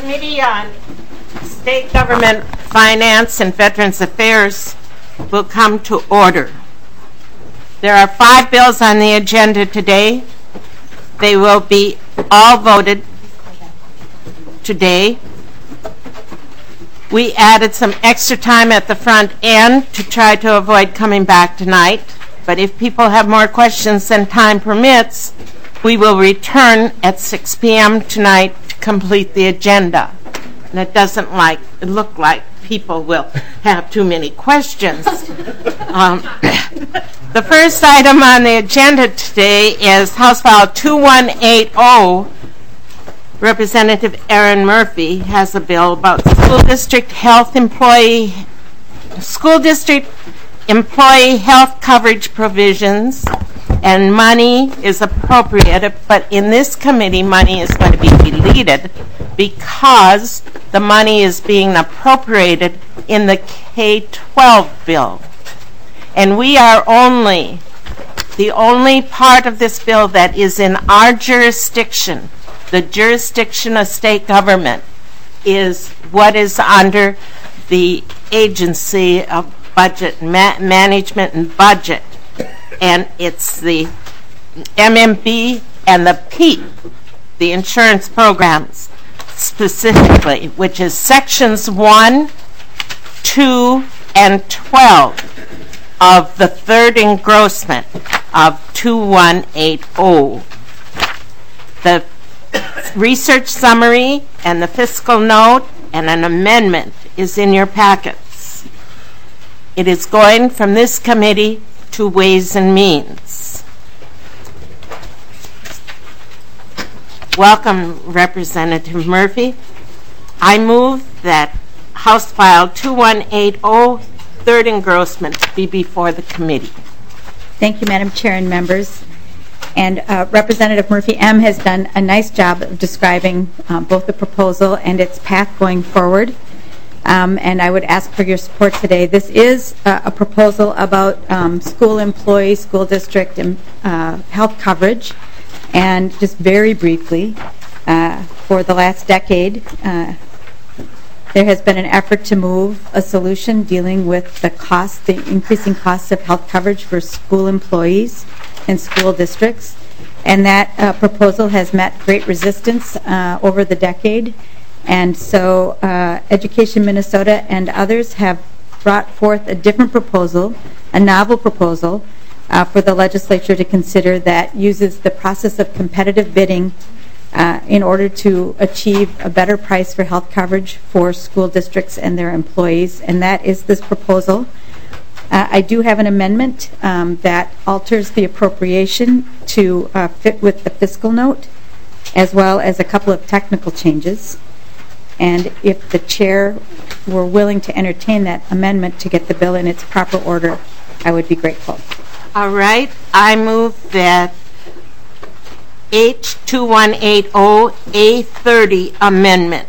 Committee on State Government Finance and Veterans Affairs will come to order. There are 5 bills on the agenda today. They will be all voted today. We added some extra time at the front end to try to avoid coming back tonight. But if people have more questions than time permits, we will return at 6 p.m. tonight to complete the agenda. And it doesn't look like people will have too many questions. The first item on the agenda today is House File 2180. Representative Erin Murphy has a bill about school district employee health coverage provisions, and money is appropriated, but in this committee money is going to be deleted because the money is being appropriated in the K-12 bill. And we are the only part of this bill that is in our jurisdiction. The jurisdiction of state government is what is under the Agency of Budget Management and Budget, and it's the MMB and the PEEP, the insurance programs specifically, which is sections 1, 2, and 12 of the third engrossment of 2180. The research summary and the fiscal note and an amendment is in your packets. It is going from this committee to Ways and Means. Welcome, Representative Murphy. I move that House File 2180, third engrossment, be before the committee. Thank you, Madam Chair and members. And Representative Murphy M. has done a nice job of describing both the proposal and its path going forward. And I would ask for your support today. This is a proposal about school employees, school district health coverage. And just very briefly, for the last decade, there has been an effort to move a solution dealing with the increasing costs of health coverage for school employees in school districts. And that proposal has met great resistance over the decade. And so Education Minnesota and others have brought forth a different proposal, a novel proposal, for the legislature to consider that uses the process of competitive bidding in order to achieve a better price for health coverage for school districts and their employees. And that is this proposal. I do have an amendment that alters the appropriation to fit with the fiscal note, as well as a couple of technical changes. And if the chair were willing to entertain that amendment to get the bill in its proper order, I would be grateful. All right. I move that H2180 A30 amendment.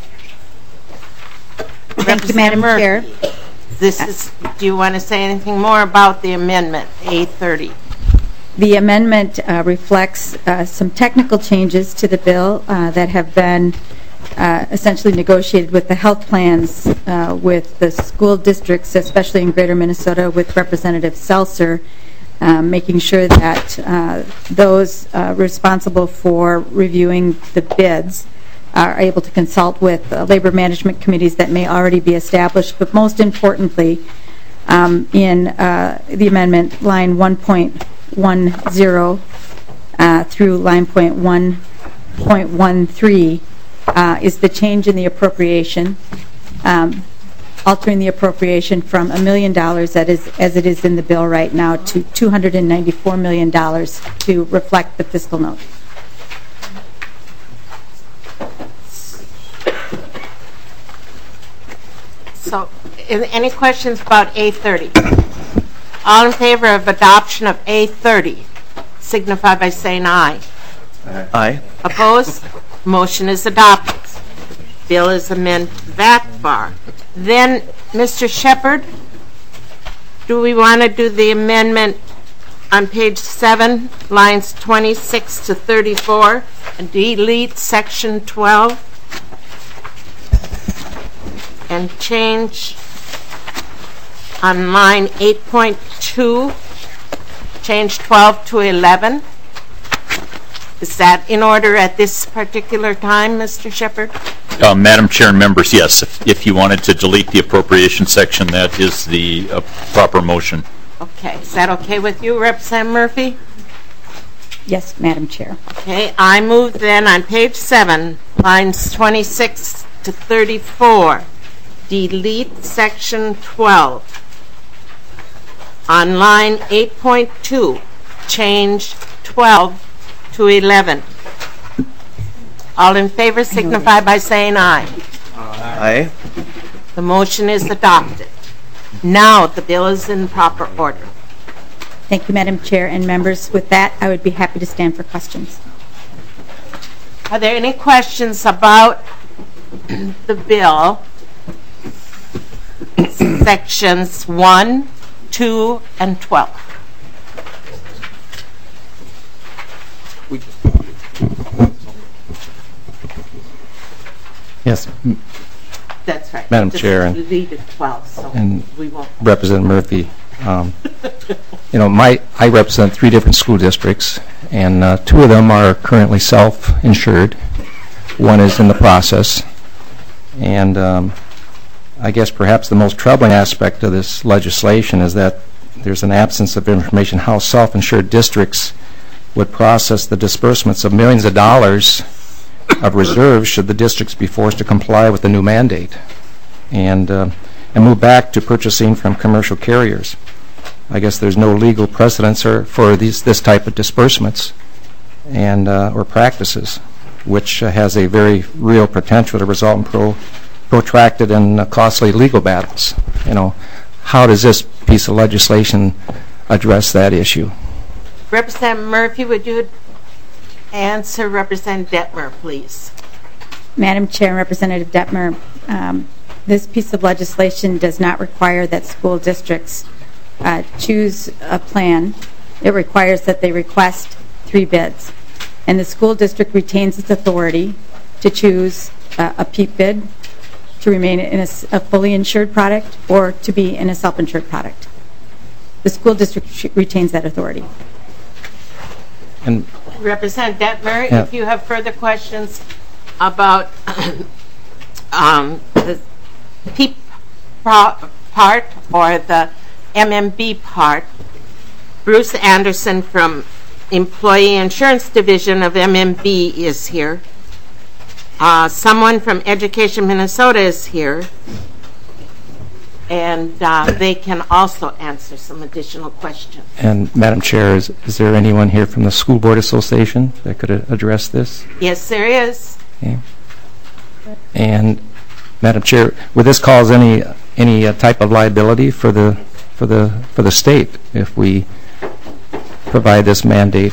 Thank you, Madam Chair. Do you want to say anything more about the amendment, A30? The amendment reflects some technical changes to the bill that have been essentially negotiated with the health plans with the school districts, especially in Greater Minnesota, with Representative Seltzer, making sure that those responsible for reviewing the bids are able to consult with labor management committees that may already be established. But most importantly, in the amendment, line 1.10 through line 1.13 is the change in the appropriation, altering the appropriation from $1 million as it is in the bill right now to $294 million to reflect the fiscal note. So, any questions about A30? All in favor of adoption of A30, signify by saying aye. Aye. Opposed? Motion is adopted. Bill is amended that far. Then, Mr. Shepard, do we want to do the amendment on page 7, lines 26 to 34, and delete section 12? and change on line 8.2, change 12 to 11. Is that in order at this particular time, Mr. Shepherd? Madam Chair and members, yes. If you wanted to delete the appropriation section, that is the proper motion. Okay. Is that okay with you, Representative Murphy? Yes, Madam Chair. Okay. I move then on page 7, lines 26 to 34, delete section 12. On line 8.2, change 12 to 11. All in favor signify by saying aye. Aye. The motion is adopted. Now the bill is in proper order. Thank you, Madam Chair and members. With that, I would be happy to stand for questions. Are there any questions about the bill, sections 1, 2, and 12? Yes, That's right. Madam Just Chair and- deleted 12, so and we won't. Representative Murphy. I represent 3 different school districts, and 2 of them are currently self-insured. One is in the process, and I guess perhaps the most troubling aspect of this legislation is that there's an absence of information how self-insured districts would process the disbursements of millions of dollars of reserves should the districts be forced to comply with the new mandate and move back to purchasing from commercial carriers. I guess there's no legal precedence for this type of disbursements and or practices, which has a very real potential to result in protracted and costly legal battles. How does this piece of legislation address that issue? Representative Murphy, would you answer Representative Detmer, please? Madam Chair and Representative Detmer, this piece of legislation does not require that school districts choose a plan. It requires that they request 3 bids. And the school district retains its authority to choose a PEEP bid, to remain in a fully insured product, or to be in a self-insured product. The school district retains that authority. And Representative Detmer, Yeah. if you have further questions about the PEEP part or the MMB part, Bruce Anderson from Employee Insurance Division of MMB is here. Someone from Education Minnesota is here. And they can also answer some additional questions. And Madam Chair, is there anyone here from the School Board Association that could address this? Yes, there is. Okay. And Madam Chair, would this cause any type of liability for the state if we provide this mandate?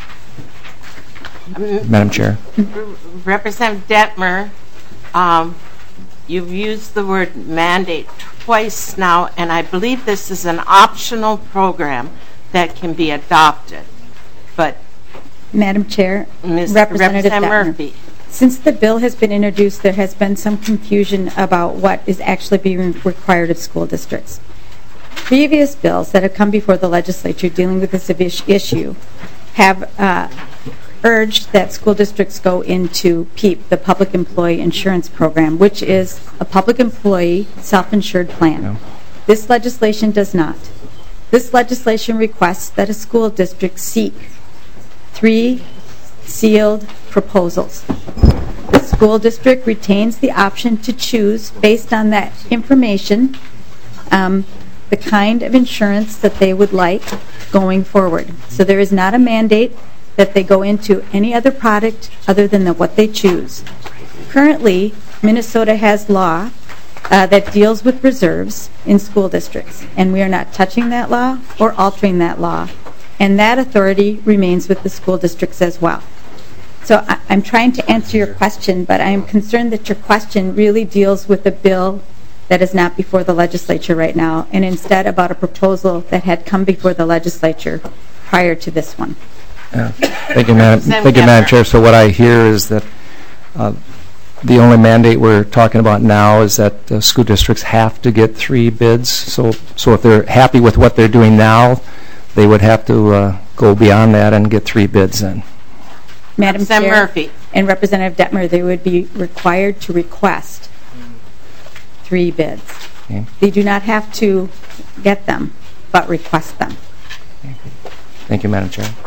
Madam Chair. Representative Detmer, you've used the word mandate twice now, and I believe this is an optional program that can be adopted. But Madam Chair, Representative Detmer, Murphy. since the bill has been introduced, there has been some confusion about what is actually being required of school districts. Previous bills that have come before the legislature dealing with this issue have urged that school districts go into PEEP, the Public Employee Insurance Program, which is a public employee self-insured plan. Yeah. This legislation does not. This legislation requests that a school district seek 3 sealed proposals. The school district retains the option to choose, based on that information, the kind of insurance that they would like going forward. So there is not a mandate that they go into any other product other than what they choose. Currently, Minnesota has law that deals with reserves in school districts, and we are not touching that law or altering that law, and that authority remains with the school districts as well. So I'm trying to answer your question, but I am concerned that your question really deals with a bill that is not before the legislature right now, and instead about a proposal that had come before the legislature prior to this one. Thank you, Madam Chair. So what I hear is that The only mandate we're talking about now is that school districts have to get 3 bids. So if they're happy with what they're doing now, they would have to go beyond that and get 3 bids in. Madam Representative Chair Murphy. and Representative Detmer, they would be required to request 3 bids. Okay. They do not have to get them, but request them. Thank you, Madam Chair.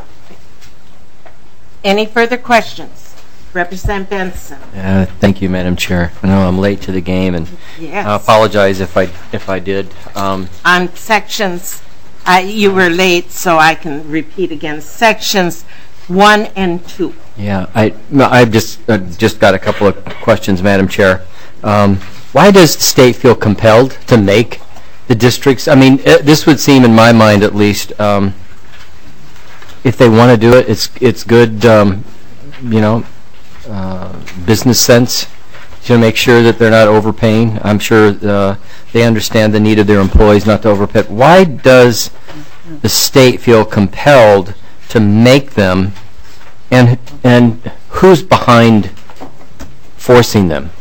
Any further questions? Representative Benson. Thank you, Madam Chair. I know I'm late to the game, and Yes. I apologize if I did. On sections, you were late, so I can repeat again. Sections 1 and 2. Yeah, I've just got a couple of questions, Madam Chair. Why does the state feel compelled to make the districts? I mean, this would seem, in my mind at least, if they want to do it, it's good, business sense to make sure that they're not overpaying. I'm sure they understand the need of their employees not to overpay. Why does the state feel compelled to make them, and who's behind forcing them?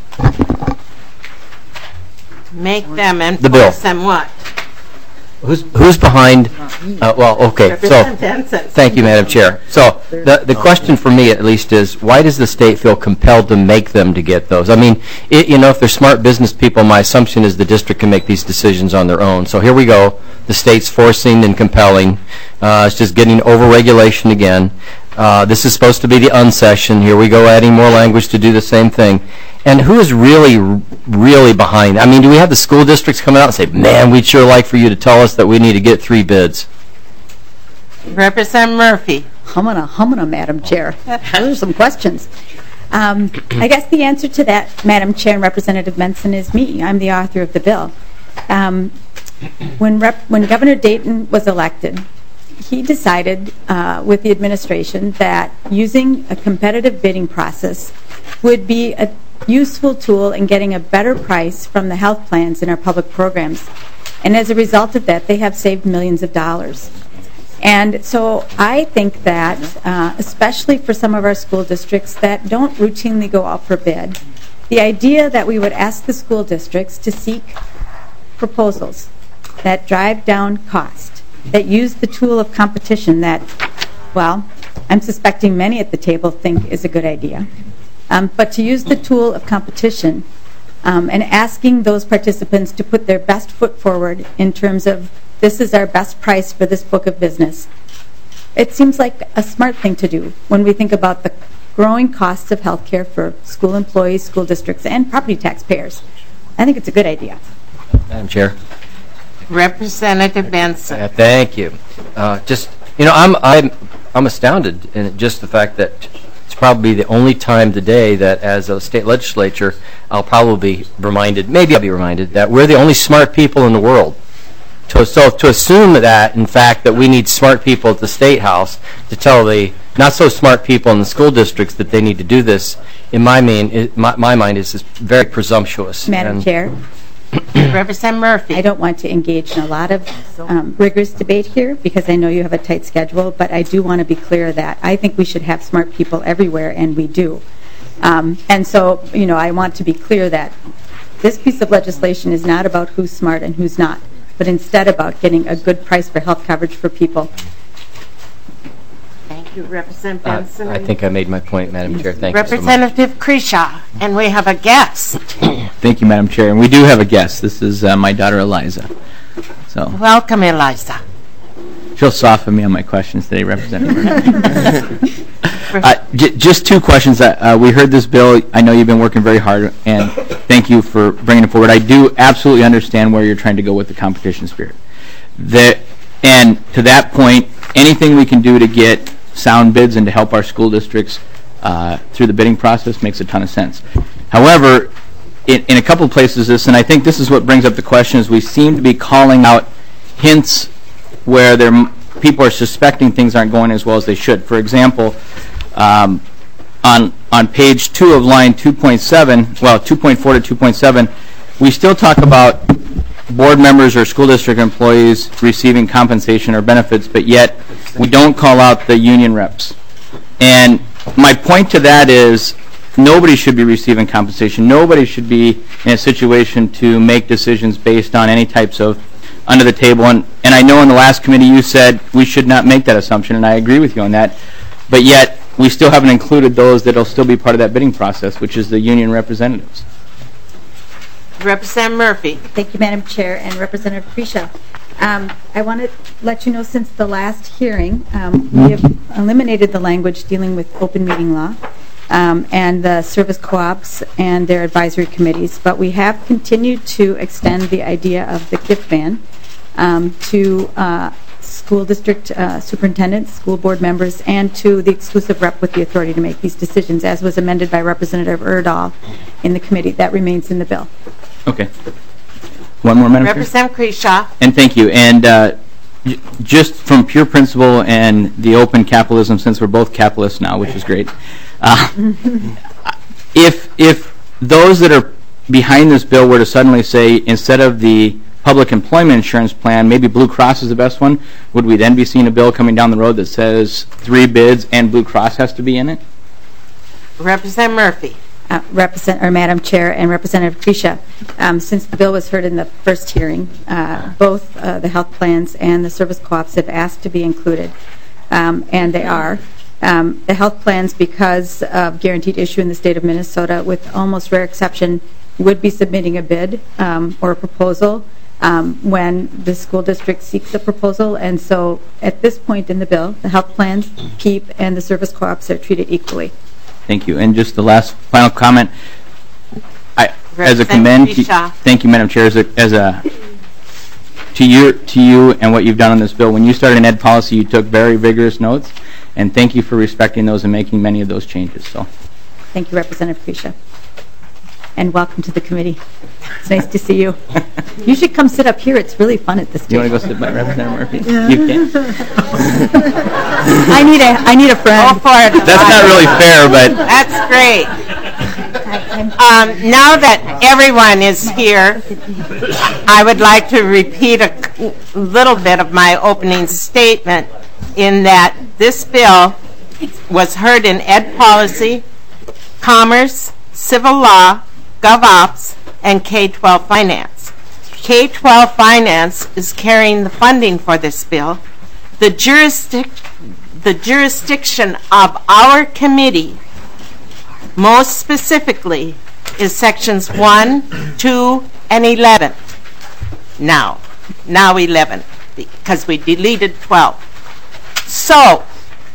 Make them and The bill. force them what? Who's behind? Well, okay. So, Representative Benson. thank you, Madam Chair. So, the question for me, at least, is why does the state feel compelled to make them to get those? I mean, if they're smart business people, my assumption is the district can make these decisions on their own. So here we go. The state's forcing and compelling. It's just getting over-regulation again. This is supposed to be the unsession. Here we go, adding more language to do the same thing. And who is really behind? I mean, do we have the school districts coming out and say, man, we'd sure like for you to tell us that we need to get 3 bids? Representative Murphy. Humana, Madam Chair. Those are some questions. I guess the answer to that, Madam Chair and Representative Benson, is me. I'm the author of the bill. When Governor Dayton was elected, he decided with the administration that using a competitive bidding process would be a useful tool in getting a better price from the health plans in our public programs. And as a result of that, they have saved millions of dollars. And so I think that, especially for some of our school districts that don't routinely go out for bid, the idea that we would ask the school districts to seek proposals that drive down cost, that use the tool of competition that, well, I'm suspecting many at the table think is a good idea. But to use the tool of competition and asking those participants to put their best foot forward in terms of this is our best price for this book of business, it seems like a smart thing to do when we think about the growing costs of health care for school employees, school districts, and property taxpayers. I think it's a good idea. Madam Chair. Representative Benson. Thank you. I'm astounded in just the fact that it's probably the only time today that, as a state legislature, I'll probably be reminded, maybe I'll be reminded, that we're the only smart people in the world. So to assume that, in fact, that we need smart people at the State House to tell the not-so-smart people in the school districts that they need to do this, in my mind, is just very presumptuous. Madam Chair. Representative Murphy. I don't want to engage in a lot of rigorous debate here because I know you have a tight schedule, but I do want to be clear that I think we should have smart people everywhere, and we do. And so, I want to be clear that this piece of legislation is not about who's smart and who's not, but instead about getting a good price for health coverage for people. Thank you, Representative Benson. I think I made my point, Madam Chair. Thank you so much. Representative Kreshaw, and we have a guest. Thank you, Madam Chair. And we do have a guest. This is my daughter, Eliza. So Welcome, Eliza. she'll soften me on my questions today, Representative Murphy. Just 2 questions. We heard this bill. I know you've been working very hard, and thank you for bringing it forward. I do absolutely understand where you're trying to go with the competition spirit. And to that point, anything we can do to get sound bids and to help our school districts through the bidding process makes a ton of sense. However, in a couple of places, and I think this is what brings up the question, is we seem to be calling out hints where people are suspecting things aren't going as well as they should. For example, on page 2 of line 2.7, well, 2.4 to 2.7, we still talk about board members or school district employees receiving compensation or benefits, but yet we don't call out the union reps. And my point to that is nobody should be receiving compensation. Nobody should be in a situation to make decisions based on any types of under the table. And I know in the last committee you said we should not make that assumption, and I agree with you on that. But yet, we still haven't included those that will still be part of that bidding process, which is the union representatives. Representative Murphy. Thank you, Madam Chair, and Representative Krisha. I want to let you know, since the last hearing, we have eliminated the language dealing with open meeting law and the service co-ops and their advisory committees, but we have continued to extend the idea of the gift ban to school district superintendents, school board members, and to the exclusive rep with the authority to make these decisions, as was amended by Representative Erdahl in the committee. That remains in the bill. Okay. One more, Madam Chair. Representative Krisha. And thank you. And just from pure principle and the open capitalism, since we're both capitalists now, which is great, if those that are behind this bill were to suddenly say, instead of the public employment insurance plan, maybe Blue Cross is the best one, would we then be seeing a bill coming down the road that says 3 bids and Blue Cross has to be in it? Representative Murphy. Madam Chair and Representative Krisha, since the bill was heard in the first hearing, both the health plans and the service co-ops have asked to be included, and they are. The health plans, because of guaranteed issue in the state of Minnesota, with almost rare exception, would be submitting a bid or a proposal when the school district seeks a proposal, and so at this point in the bill, the health plans, KEEP, and the service co-ops are treated equally. Thank you. And just the last final comment, as a thank you, Madam Chair, to you and what you've done on this bill. When you started in ed policy, you took very vigorous notes, and thank you for respecting those and making many of those changes. So, thank you, Representative Krisha, and welcome to the committee. It's nice to see you. You should come sit up here. It's really fun at this table. You want to go sit by Representative Murphy? You can. I need a friend. Go for it. That's not really fair, but that's great. Now that everyone is here, I would like to repeat a little bit of my opening statement in that this bill was heard in ed policy, commerce, civil law, GovOps, and K-12 finance. K-12 finance is carrying the funding for this bill. The jurisdiction of our committee, most specifically, is sections 1, 2, and 11. Now 11, because we deleted 12. So,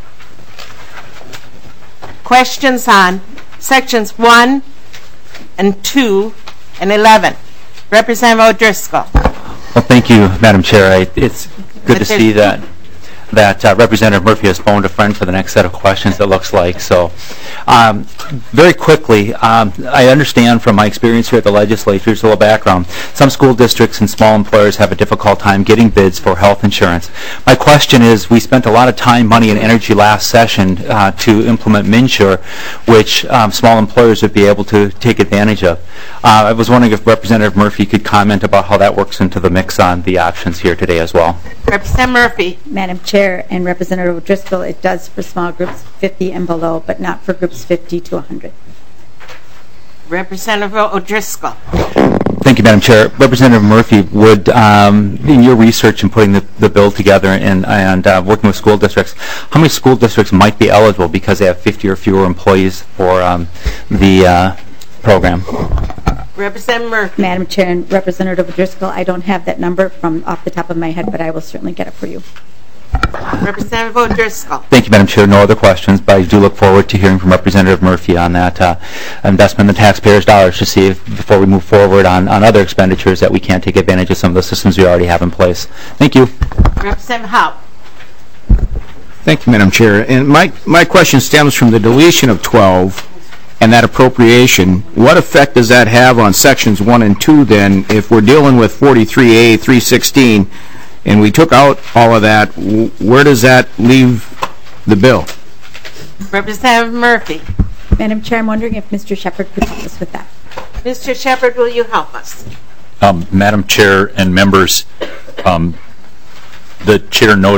questions on sections 1 and 2 and 11. Representative O'Driscoll. Well, thank you, Madam Chair. It's good to see that Representative Murphy has phoned a friend for the next set of questions, it looks like. So, very quickly, I understand from my experience here at the legislature, just a little background, some school districts and small employers have a difficult time getting bids for health insurance. My question is, we spent a lot of time, money, and energy last session to implement MNsure, which small employers would be able to take advantage of. I was wondering if Representative Murphy could comment about how that works into the mix on the options here today as well. Representative Murphy. Madam Chair and Representative O'Driscoll, it does for small groups 50 and below, but not for groups 50 to 100. Representative O'Driscoll. Thank you, Madam Chair. Representative Murphy, would, in your research and putting the bill together and working with school districts, how many school districts might be eligible because they have 50 or fewer employees for the program? Representative Murphy. Madam Chair and Representative O'Driscoll, I don't have that number from off the top of my head, but I will certainly get it for you. Representative O'Driscoll. Thank you, Madam Chair. No other questions, but I do look forward to hearing from Representative Murphy on that investment in the taxpayers' dollars to see if, before we move forward on other expenditures, that we can't take advantage of some of the systems we already have in place. Thank you. Representative Howe. Thank you, Madam Chair. And my question stems from the deletion of 12 and that appropriation. What effect does that have on sections 1 and 2 then, if we're dealing with 43A 316 and we took out all of that? Where does that leave the bill? Representative Murphy. Madam Chair, I'm wondering if Mr. Shepard could help us with that. Mr. Shepard, will you help us? Madam Chair and members, the Chair noted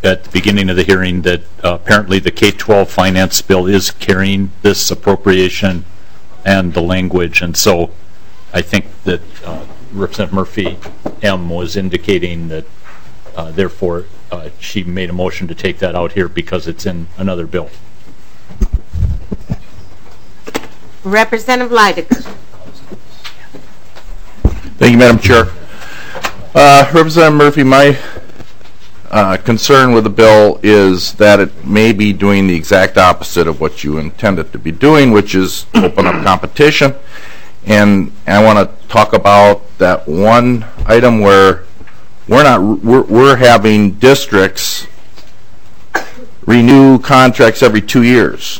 at the beginning of the hearing that apparently the K-12 finance bill is carrying this appropriation and the language, and so I think that Representative Murphy M. was indicating that therefore she made a motion to take that out here because it's in another bill. Representative Leidiger. Thank you, Madam Chair. Representative Murphy, my concern with the bill is that it may be doing the exact opposite of what you intend it to be doing, which is open up competition. And I want to talk about that one item where we're having districts renew contracts every 2 years,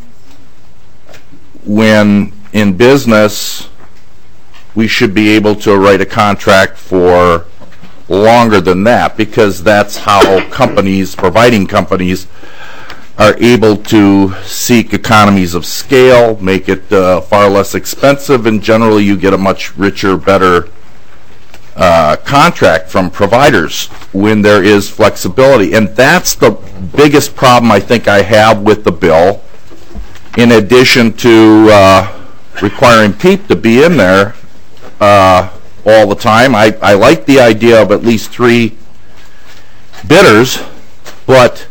when in business we should be able to write a contract for longer than that, because that's how companies, providing companies, are able to seek economies of scale, make it far less expensive, and generally you get a much richer, better contract from providers when there is flexibility. And that's the biggest problem I think I have with the bill, in addition to requiring PEEP to be in there all the time. I like the idea of at least 3 bidders, but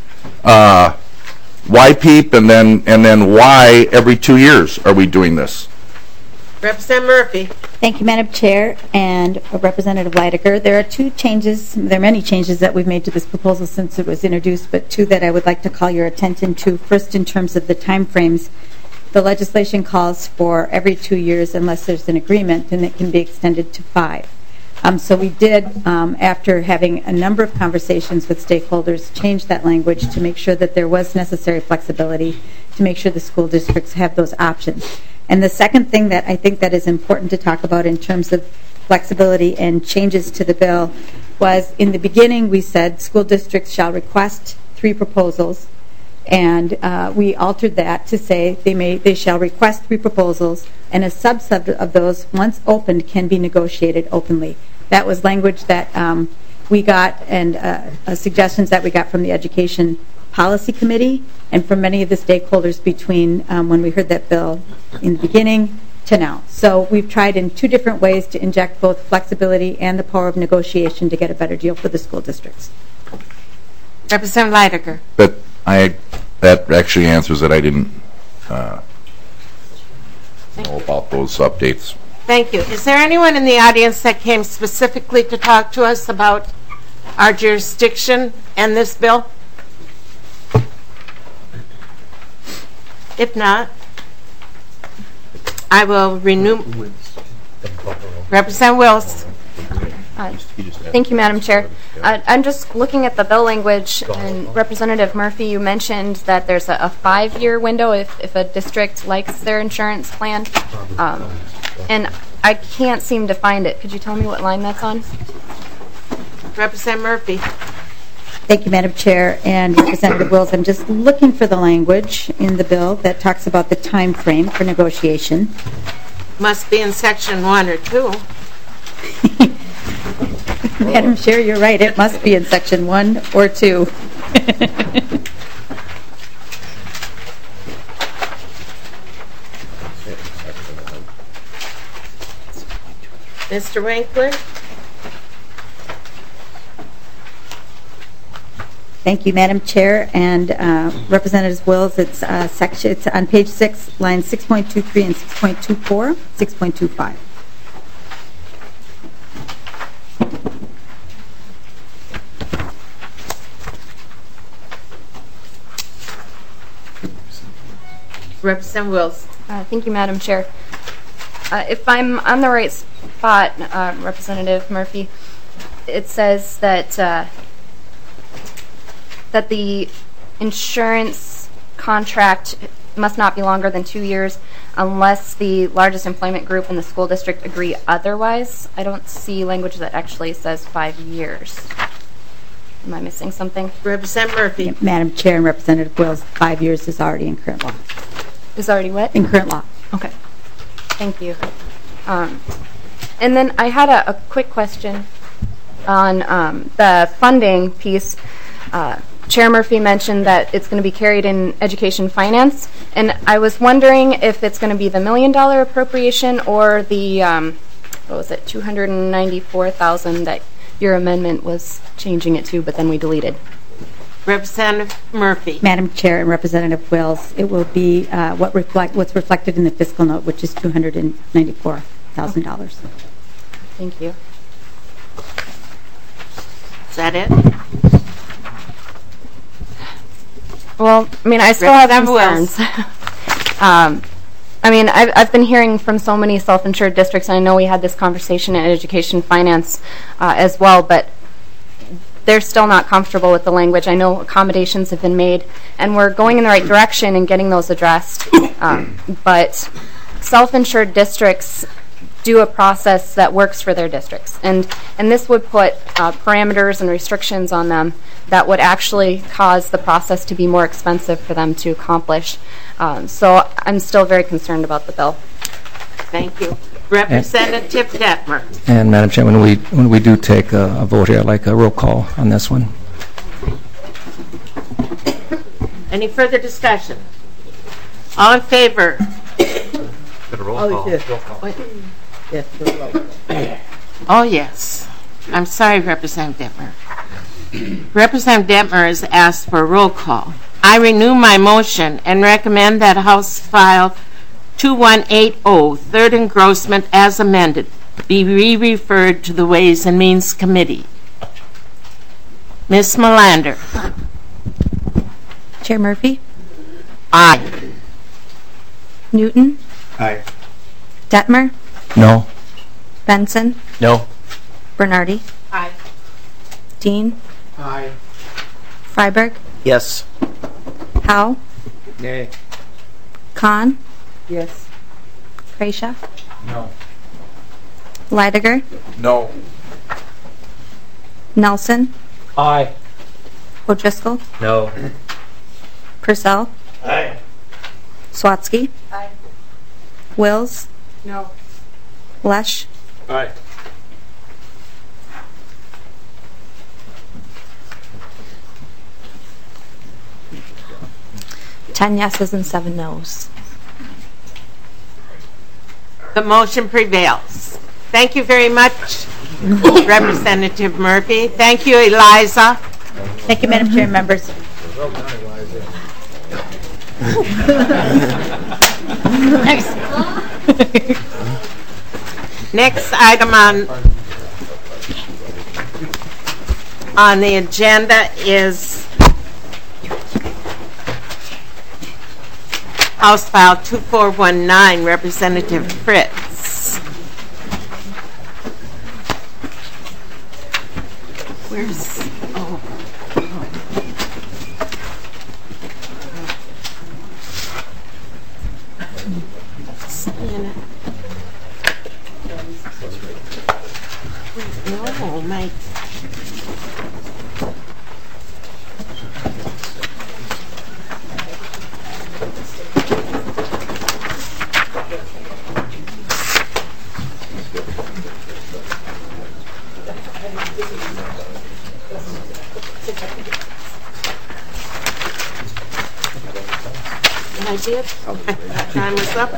why PEEP, and then why every 2 years are we doing this? Representative Murphy. Thank you, Madam Chair and Representative Leidiger. There are 2 changes, there are many changes that we've made to this proposal since it was introduced, but 2 that I would like to call your attention to. First, in terms of the time frames, the legislation calls for every 2 years unless there's an agreement, and it can be extended to 5. So we did, after having a number of conversations with stakeholders, change that language to make sure that there was necessary flexibility to make sure the school districts have those options. And the second thing that I think that is important to talk about in terms of flexibility and changes to the bill was, in the beginning we said school districts shall request 3 proposals, and we altered that to say they shall request 3 proposals, and a subset of those, once opened, can be negotiated openly. That was language that we got, and suggestions that we got from the Education Policy Committee and from many of the stakeholders between when we heard that bill in the beginning to now. So we've tried in 2 different ways to inject both flexibility and the power of negotiation to get a better deal for the school districts. Representative Leidiger. But that actually answers it. I didn't know about those updates. Thank you. Is there anyone in the audience that came specifically to talk to us about our jurisdiction and this bill? If not, I will renew. Representative Wills. Thank you, Madam Chair. I'm just looking at the bill language, and Representative Murphy, you mentioned that there's a 5-year window if a district likes their insurance plan, and I can't seem to find it. Could you tell me what line that's on? Representative Murphy. Thank you, Madam Chair and Representative Wills. I'm just looking for the language in the bill that talks about the time frame for negotiation. Must be in section 1 or 2. Madam Chair, you're right. It must be in section 1 or 2. Mr. Winkler. Thank you, Madam Chair and Representative Wills. It's it's on page 6, lines 6.23 and 6.24, 6.25. Representative Wills. Thank you, Madam Chair. If I'm on the right spot, Representative Murphy, it says that that the insurance contract must not be longer than 2 years unless the largest employment group in the school district agree otherwise. I don't see language that actually says 5 years. Am I missing something? Representative Murphy. Madam Chair and Representative Wills, 5 years is already in current law. Is already what? In current law. Okay. Thank you. And then I had a quick question on the funding piece. Chair Murphy mentioned that it's going to be carried in education finance, and I was wondering if it's going to be the $1 million appropriation or the, what was it, $294,000 that your amendment was changing it to, but then we deleted. Representative Murphy. Madam Chair and Representative Wills, it will be what's reflected in the fiscal note, which is $294,000. Thank you. Is that it? Well, I mean, I still have concerns. I mean, I've been hearing from so many self-insured districts, and I know we had this conversation in education finance as well, but they're still not comfortable with the language. I know accommodations have been made, and we're going in the right direction in getting those addressed, but self-insured districts do a process that works for their districts. And this would put parameters and restrictions on them that would actually cause the process to be more expensive for them to accomplish. So I'm still very concerned about the bill. Thank you. Representative Detmer. And Madam Chair, when we do take a vote here, I'd like a roll call on this one. Any further discussion? All in favor? Oh, yes. I'm sorry, Representative Detmer. Representative Detmer has asked for a roll call. I renew my motion and recommend that House File 2180, third engrossment as amended, be re-referred to the Ways and Means Committee. Ms. Melander. Chair Murphy? Aye. Newton? Aye. Detmer? No. Benson? No. Bernardi? Aye. Dean? Aye. Freiberg? Yes. Howe? Nay. Kahn? Yes. Kreischa? No. Leidiger? No. Nelson? Aye. O'Driscoll? No. Purcell? Aye. Swatsky? Aye. Wills? No. Lesh? Aye. Ten yeses and 7 noes. The motion prevails. Thank you very much, Representative Murphy. Thank you, Eliza. Thank you, Madam Chair and members. Next item on the agenda is House File 2419, Representative Fritz. Where's, oh. No, my. I did? Time was up?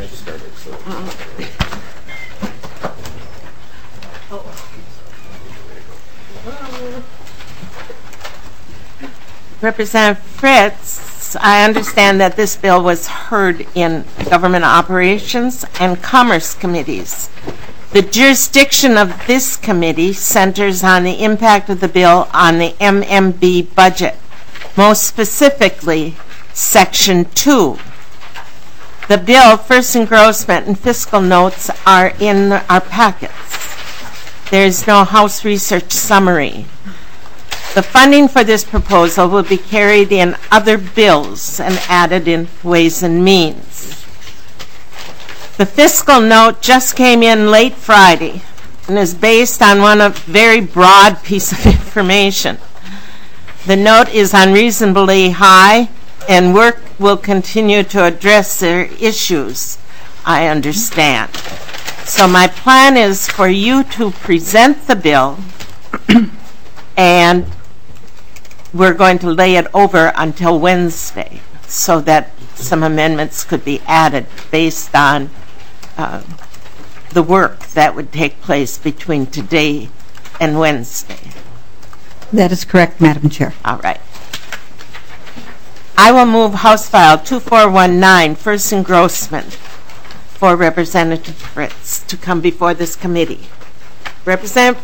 Representative Fritz, I understand that this bill was heard in Government Operations and Commerce Committees. The jurisdiction of this committee centers on the impact of the bill on the MMB budget, most specifically Section 2. The bill, first engrossment, and fiscal notes are in our packets. There is no House research summary. The funding for this proposal will be carried in other bills and added in Ways and Means. The fiscal note just came in late Friday and is based on one very broad piece of information. The note is unreasonably high, and work will continue to address their issues, I understand. So my plan is for you to present the bill and we're going to lay it over until Wednesday so that some amendments could be added based on the work that would take place between today and Wednesday. That is correct, Madam Chair. All right. I will move House File 2419, first engrossment, for Representative Fritz to come before this committee. Representative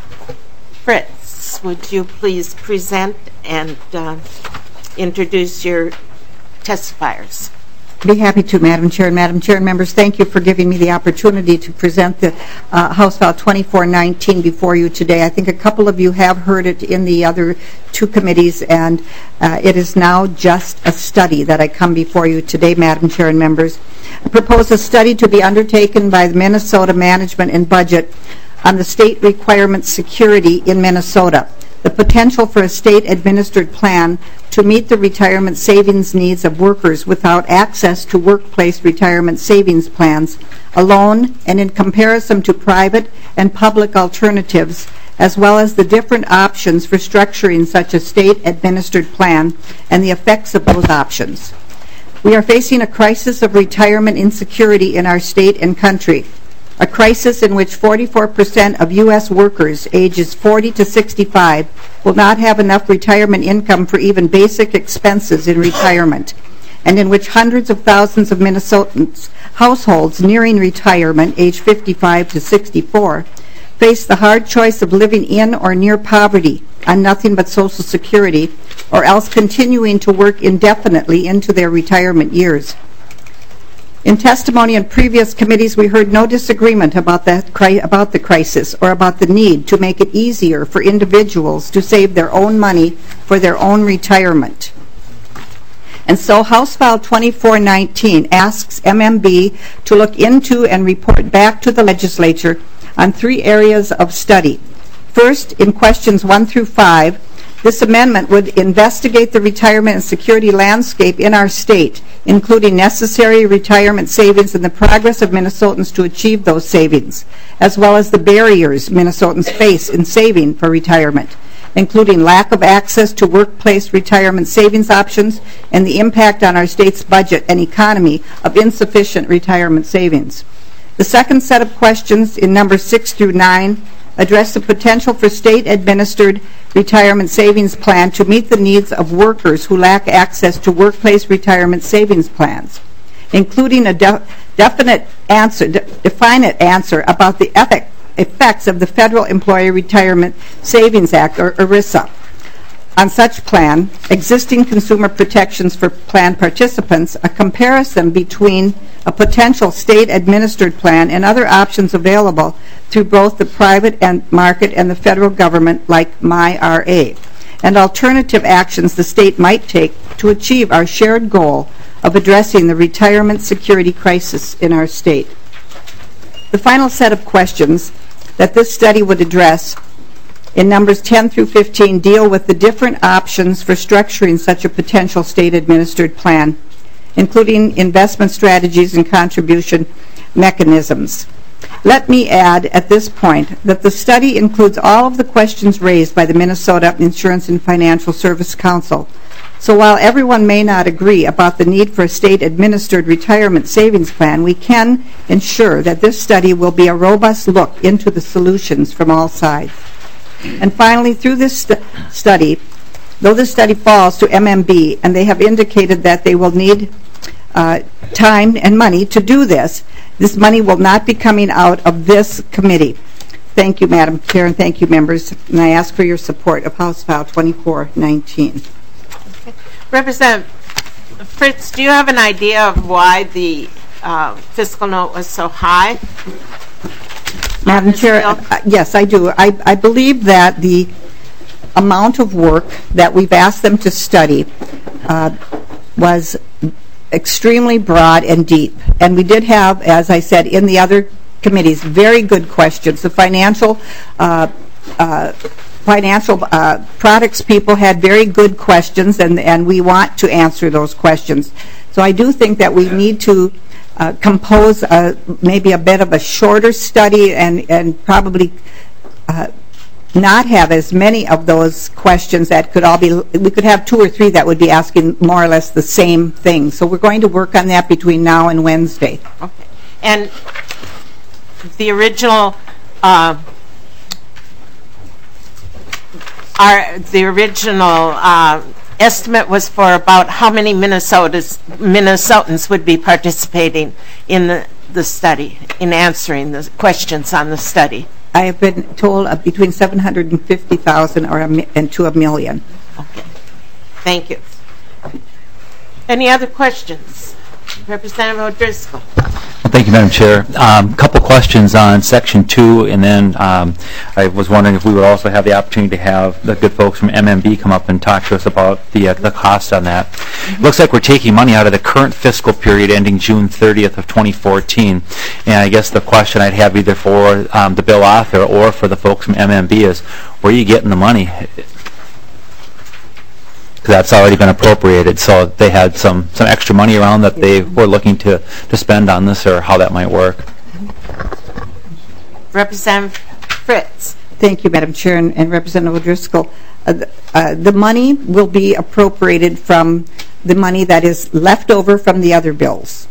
Fritz, would you please present and introduce your testifiers? Be happy to, Madam Chair. And Madam Chair and members, thank you for giving me the opportunity to present the House File 2419 before you today. I think a couple of you have heard it in the other two committees, and it is now just a study that I come before you today, Madam Chair and members. I propose a study to be undertaken by the Minnesota Management and Budget on the state requirement security in Minnesota, the potential for a state-administered plan to meet the retirement savings needs of workers without access to workplace retirement savings plans alone and in comparison to private and public alternatives, as well as the different options for structuring such a state-administered plan and the effects of those options. We are facing a crisis of retirement insecurity in our state and country, a crisis in which 44% of U.S. workers ages 40 to 65 will not have enough retirement income for even basic expenses in retirement, and in which hundreds of thousands of Minnesotans, households nearing retirement, age 55 to 64, face the hard choice of living in or near poverty on nothing but Social Security, or else continuing to work indefinitely into their retirement years. In testimony in previous committees, we heard no disagreement about the crisis or about the need to make it easier for individuals to save their own money for their own retirement. And so House File 2419 asks MMB to look into and report back to the legislature on 3 areas of study. First, in questions 1 through 5, this amendment would investigate the retirement and security landscape in our state, including necessary retirement savings and the progress of Minnesotans to achieve those savings, as well as the barriers Minnesotans face in saving for retirement, including lack of access to workplace retirement savings options and the impact on our state's budget and economy of insufficient retirement savings. The second set of questions in numbers 6 through 9 address the potential for state-administered retirement savings plan to meet the needs of workers who lack access to workplace retirement savings plans, including a definite answer about the effects of the Federal Employee Retirement Savings Act, or ERISA, on such plan, existing consumer protections for plan participants, a comparison between a potential state-administered plan and other options available through both the private market and the federal government, like MyRA, and alternative actions the state might take to achieve our shared goal of addressing the retirement security crisis in our state. The final set of questions that this study would address in numbers 10 through 15 deal with the different options for structuring such a potential state-administered plan, including investment strategies and contribution mechanisms. Let me add at this point that the study includes all of the questions raised by the Minnesota Insurance and Financial Service Council. So while everyone may not agree about the need for a state-administered retirement savings plan, we can ensure that this study will be a robust look into the solutions from all sides. And finally, through this study, though this study falls to MMB, and they have indicated that they will need time and money to do this, this money will not be coming out of this committee. Thank you, Madam Chair, and thank you, members. And I ask for your support of House File 2419. Okay. Representative Fritz, do you have an idea of why the fiscal note was so high? Madam Chair, yes, I do. I believe that the amount of work that we've asked them to study was extremely broad and deep. And we did have, as I said, in the other committees, very good questions. The financial products people had very good questions, and we want to answer those questions. So I do think that we need to compose maybe a bit of a shorter study and probably not have as many of those questions that could all be, we could have 2 or 3 that would be asking more or less the same thing. So we're going to work on that between now and Wednesday. Okay. And the original estimate was for about how many Minnesotans would be participating in the study, in answering the questions on the study. I have been told between 750,000 and to 1 million. Okay. Thank you. Any other questions? Representative O'Driscoll. Well, thank you, Madam Chair. A couple questions on Section 2, and then I was wondering if we would also have the opportunity to have the good folks from MMB come up and talk to us about the cost on that. It looks like we're taking money out of the current fiscal period ending June 30th of 2014, and I guess the question I'd have either for the bill author or for the folks from MMB is, where are you getting the money? That's already been appropriated, so they had some extra money around that they were looking to spend on this, or how that might work. Representative Fritz. Thank you, Madam Chair, and Representative O'Driscoll. The money will be appropriated from the money that is left over from the other bills.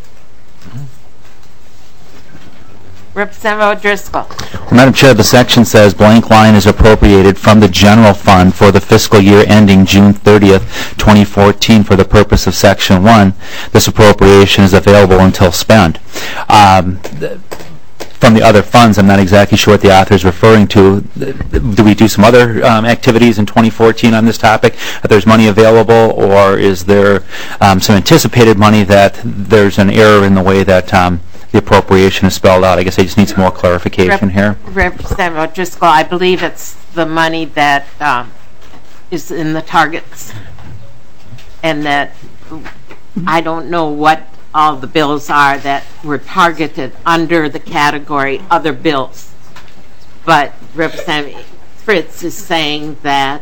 Representative O'Driscoll. Well, Madam Chair, the section says blank line is appropriated from the general fund for the fiscal year ending June 30th, 2014 for the purpose of Section 1. This appropriation is available until spent. From the other funds, I'm not exactly sure what the author is referring to. Do we do some other activities in 2014 on this topic? That there's money available, or is there some anticipated money that there's an error in the way that the appropriation is spelled out? I guess I just need some more clarification here. Representative O'Driscoll, I believe it's the money that is in the targets, and that I don't know what all the bills are that were targeted under the category other bills. But Representative Fritz is saying that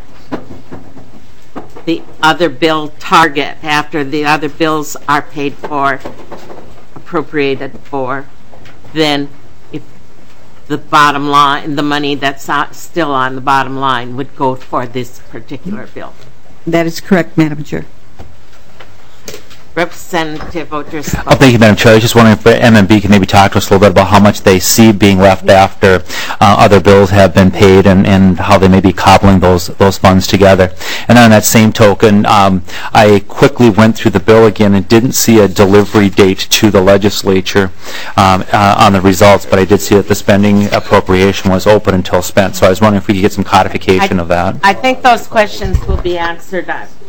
the other bill target, after the other bills are paid for, appropriated for, then if the bottom line, the money that's still on the bottom line would go for this particular bill. That is correct, Madam Chair. Representative O'Driscoll. Oh, thank you, Madam Chair. I was just wondering if MMB can maybe talk to us a little bit about how much they see being left after other bills have been paid, and how they may be cobbling those funds together. And then on that same token, I quickly went through the bill again and didn't see a delivery date to the legislature on the results, but I did see that the spending appropriation was open until spent. So I was wondering if we could get some codification of that. I think those questions will be answered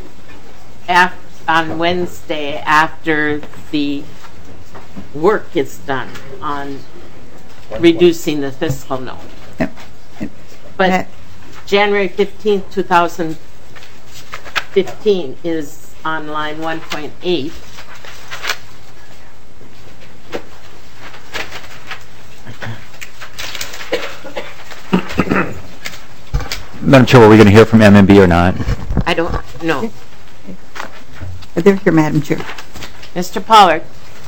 on Wednesday after the work is done on reducing the fiscal note. Yep. But January 15th, 2015 is on line 1.8. Madam Chair, were we going to hear from MMB or not? I don't know. They're here, Madam Chair. Mr. Pollard.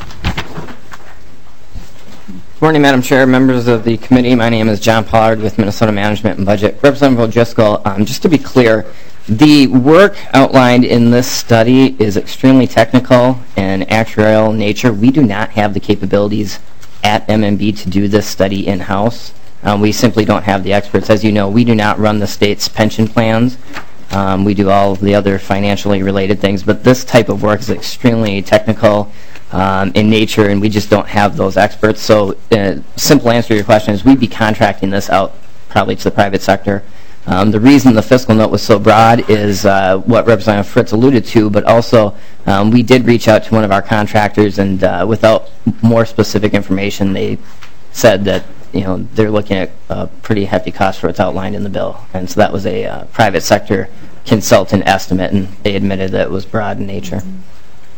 Good morning, Madam Chair, members of the committee. My name is John Pollard with Minnesota Management and Budget. Representative O'Driscoll, just to be clear, the work outlined in this study is extremely technical and actuarial in nature. We do not have the capabilities at MMB to do this study in-house. We simply don't have the experts. As you know, we do not run the state's pension plans. We do all of the other financially related things, but this type of work is extremely technical in nature, and we just don't have those experts. So simple answer to your question is we'd be contracting this out probably to the private sector. The reason the fiscal note was so broad is what Representative Fritz alluded to, but also we did reach out to one of our contractors, and without more specific information, they said that they're looking at a pretty hefty cost for what's outlined in the bill. And so that was a private sector consultant estimate, and they admitted that it was broad in nature.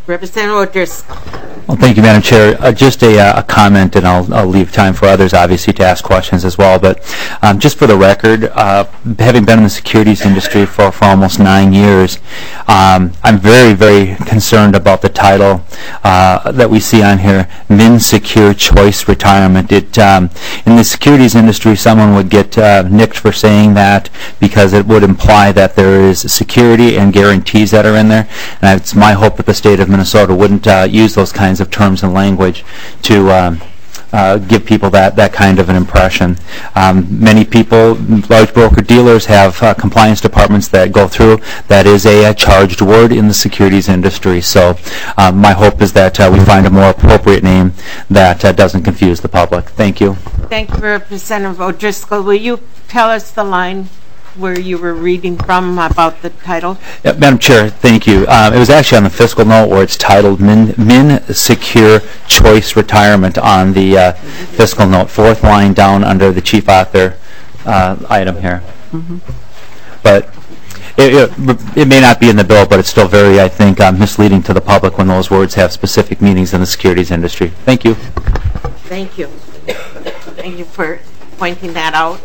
Representative O'Driscoll. Well, thank you, Madam Chair. Just a comment, and I'll leave time for others, obviously, to ask questions as well. But just for the record, having been in the securities industry for almost 9 years, I'm very, very concerned about the title that we see on here, Min Secure Choice Retirement. In the securities industry, someone would get nicked for saying that because it would imply that there is security and guarantees that are in there. And it's my hope that the state of Minnesota wouldn't use those kinds of terms and language to give people that kind of an impression. Many people, large broker-dealers, have compliance departments that go through. That is a charged word in the securities industry. So my hope is that we find a more appropriate name that doesn't confuse the public. Thank you. Thank you, Representative O'Driscoll. Will you tell us the line where you were reading from about the title? Madam Chair, thank you. It was actually on the fiscal note where it's titled Min Secure Choice Retirement on the fiscal note, fourth line down under the chief author item here. But it may not be in the bill, but it's still very, I think, misleading to the public when those words have specific meanings in the securities industry. Thank you. Thank you. Thank you for pointing that out.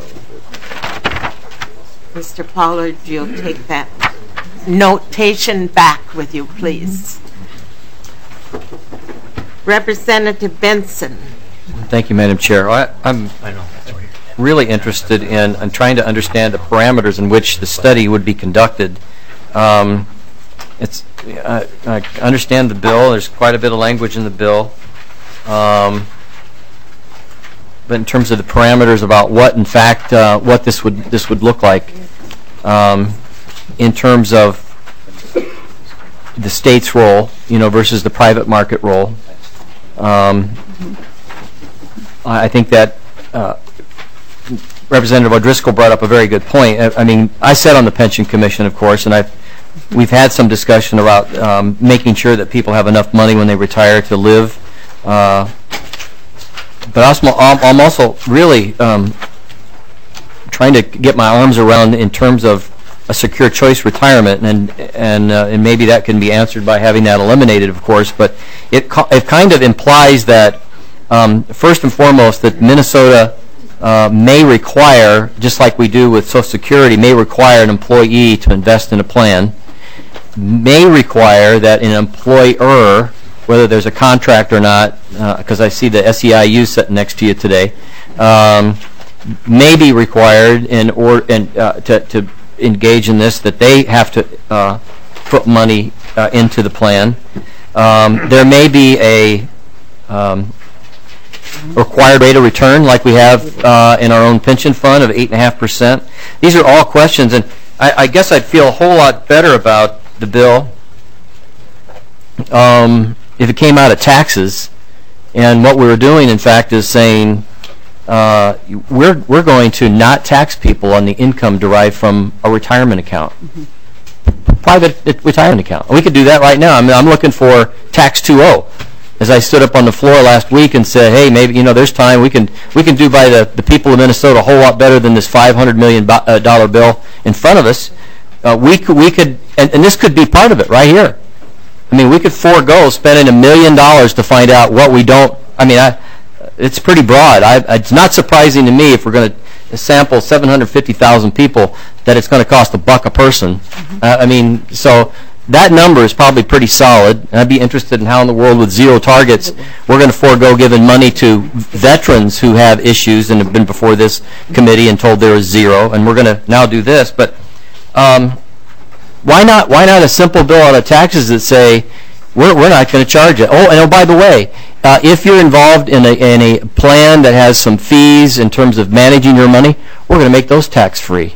Mr. Pollard, you'll take that notation back with you, please. Representative Benson. Thank you, Madam Chair. I'm really interested in trying to understand the parameters in which the study would be conducted. I understand the bill. There's quite a bit of language in the bill. But in terms of the parameters about what, in fact, what this would look like, in terms of the state's role, versus the private market role, I think that Representative O'Driscoll brought up a very good point. I mean, I sat on the Pension Commission, of course, and we've had some discussion about making sure that people have enough money when they retire to live. But I'm also really trying to get my arms around in terms of a secure choice retirement, and maybe that can be answered by having that eliminated, of course. But it kind of implies that first and foremost that Minnesota may require, just like we do with Social Security, may require an employee to invest in a plan, may require that an employer, whether there's a contract or not, because I see the SEIU sitting next to you today, may be required to engage in this, that they have to put money into the plan. There may be a required rate of return like we have in our own pension fund of 8.5%. These are all questions, and I guess I'd feel a whole lot better about the bill if it came out of taxes. And what we were doing, in fact, is saying we're going to not tax people on the income derived from a retirement account, private retirement account. We could do that right now. I mean, I'm looking for tax 2.0. As I stood up on the floor last week and said, hey, maybe there's time we can do by the people of Minnesota a whole lot better than this $500 million bill in front of us. We could, and this could be part of it right here. I mean, we could forego spending $1 million to find out what we don't. I mean, it's pretty broad. It's not surprising to me if we're going to sample 750,000 people that it's going to cost $1 a person. I mean, so that number is probably pretty solid. And I'd be interested in how in the world with zero targets we're going to forego giving money to veterans who have issues and have been before this committee and told there is zero, and we're going to now do this. But why not a simple bill out of taxes that say we're not going to charge it? Oh, by the way, if you're involved in a plan that has some fees in terms of managing your money, we're going to make those tax-free.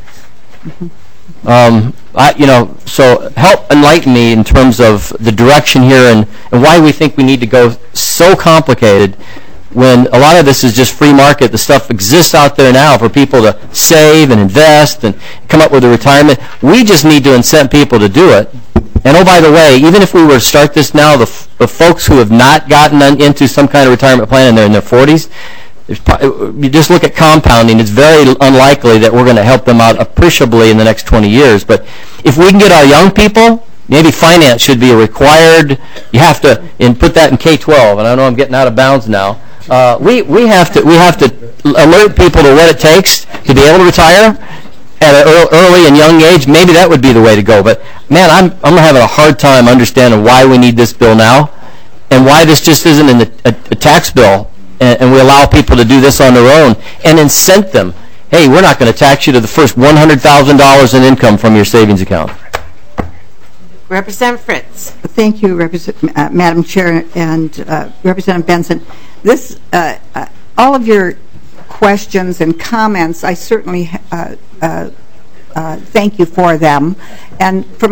So help enlighten me in terms of the direction here and why we think we need to go so complicated when a lot of this is just free market. The stuff exists out there now for people to save and invest and come up with a retirement. We just need to incent people to do it. And by the way, even if we were to start this now, the folks who have not gotten into some kind of retirement plan and they're in their 40s, you just look at compounding, it's very unlikely that we're going to help them out appreciably in the next 20 years. But if we can get our young people Maybe finance should be a required, you have to, and put that in K-12, and I know I'm getting out of bounds now. We have to alert people to what it takes to be able to retire at an early and young age. Maybe that would be the way to go. But, man, I'm having a hard time understanding why we need this bill now and why this just isn't in a tax bill, and we allow people to do this on their own and incent them. Hey, we're not going to tax you to the first $100,000 in income from your savings account. Representative Fritz. Thank you, Madam Chair and Representative Benson. This, all of your questions and comments, I certainly thank you for them. And for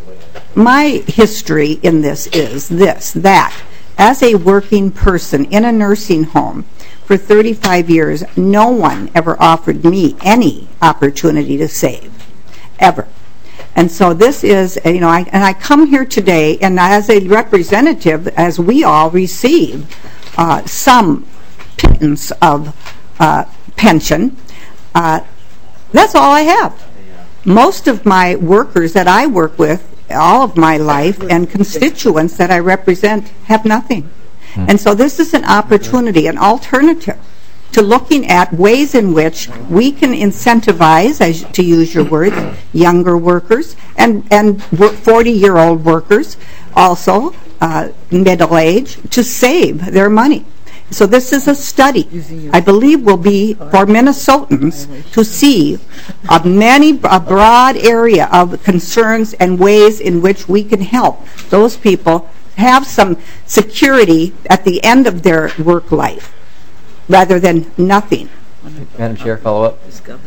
my history in this is that as a working person in a nursing home for 35 years, no one ever offered me any opportunity to save, ever. And so this is, I come here today, and as a representative, as we all receive some pittance of pension, that's all I have. Most of my workers that I work with, all of my life, and constituents that I represent have nothing. And so this is an opportunity, an alternative to looking at ways in which we can incentivize, as to use your words, younger workers and 40-year-old workers, also middle age, to save their money. So this is a study, I believe, will be for Minnesotans to see a broad area of concerns and ways in which we can help those people have some security at the end of their work life, rather than nothing. Madam Chair, follow up.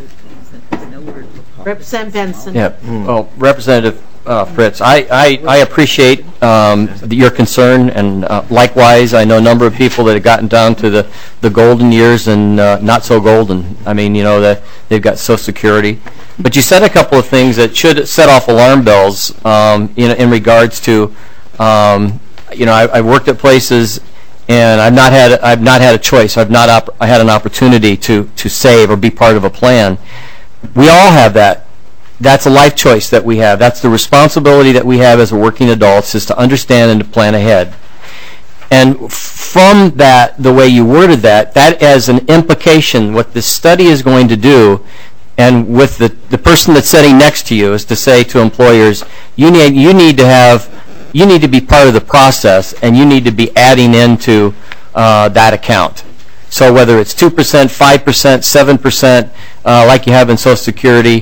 Representative Benson. Yeah. Well, Representative Fritz, I appreciate your concern, and likewise, I know a number of people that have gotten down to the golden years and not so golden. I mean, that they've got Social Security. But you said a couple of things that should set off alarm bells in regards to, I've worked at places and I've not had a choice. I had an opportunity to save or be part of a plan. We all have that. That's a life choice that we have. That's the responsibility that we have as working adults, is to understand and to plan ahead. And from that, the way you worded that as an implication, what this study is going to do, and with the person that's sitting next to you, is to say to employers, you need to be part of the process, and you need to be adding into that account. So whether it's 2%, 5%, 7%, like you have in Social Security,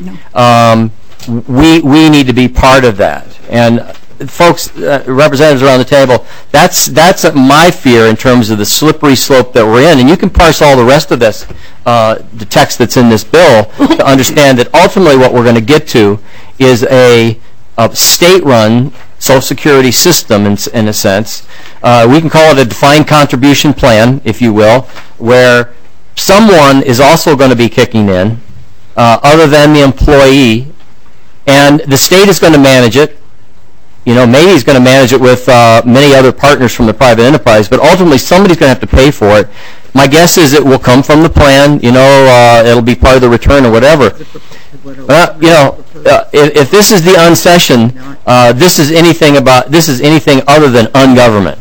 we need to be part of that. And folks, representatives around the table, that's my fear in terms of the slippery slope that we're in. And you can parse all the rest of this, the text that's in this bill, to understand that ultimately what we're going to get to is a state-run Social Security system, in a sense. We can call it a defined contribution plan, if you will, where someone is also going to be kicking in, other than the employee, and the state is going to manage it. Maybe he's going to manage it with many other partners from the private enterprise, but ultimately somebody's going to have to pay for it. My guess is it will come from the plan. It'll be part of the return or whatever. If this is the unsession, this is anything other than ungovernment.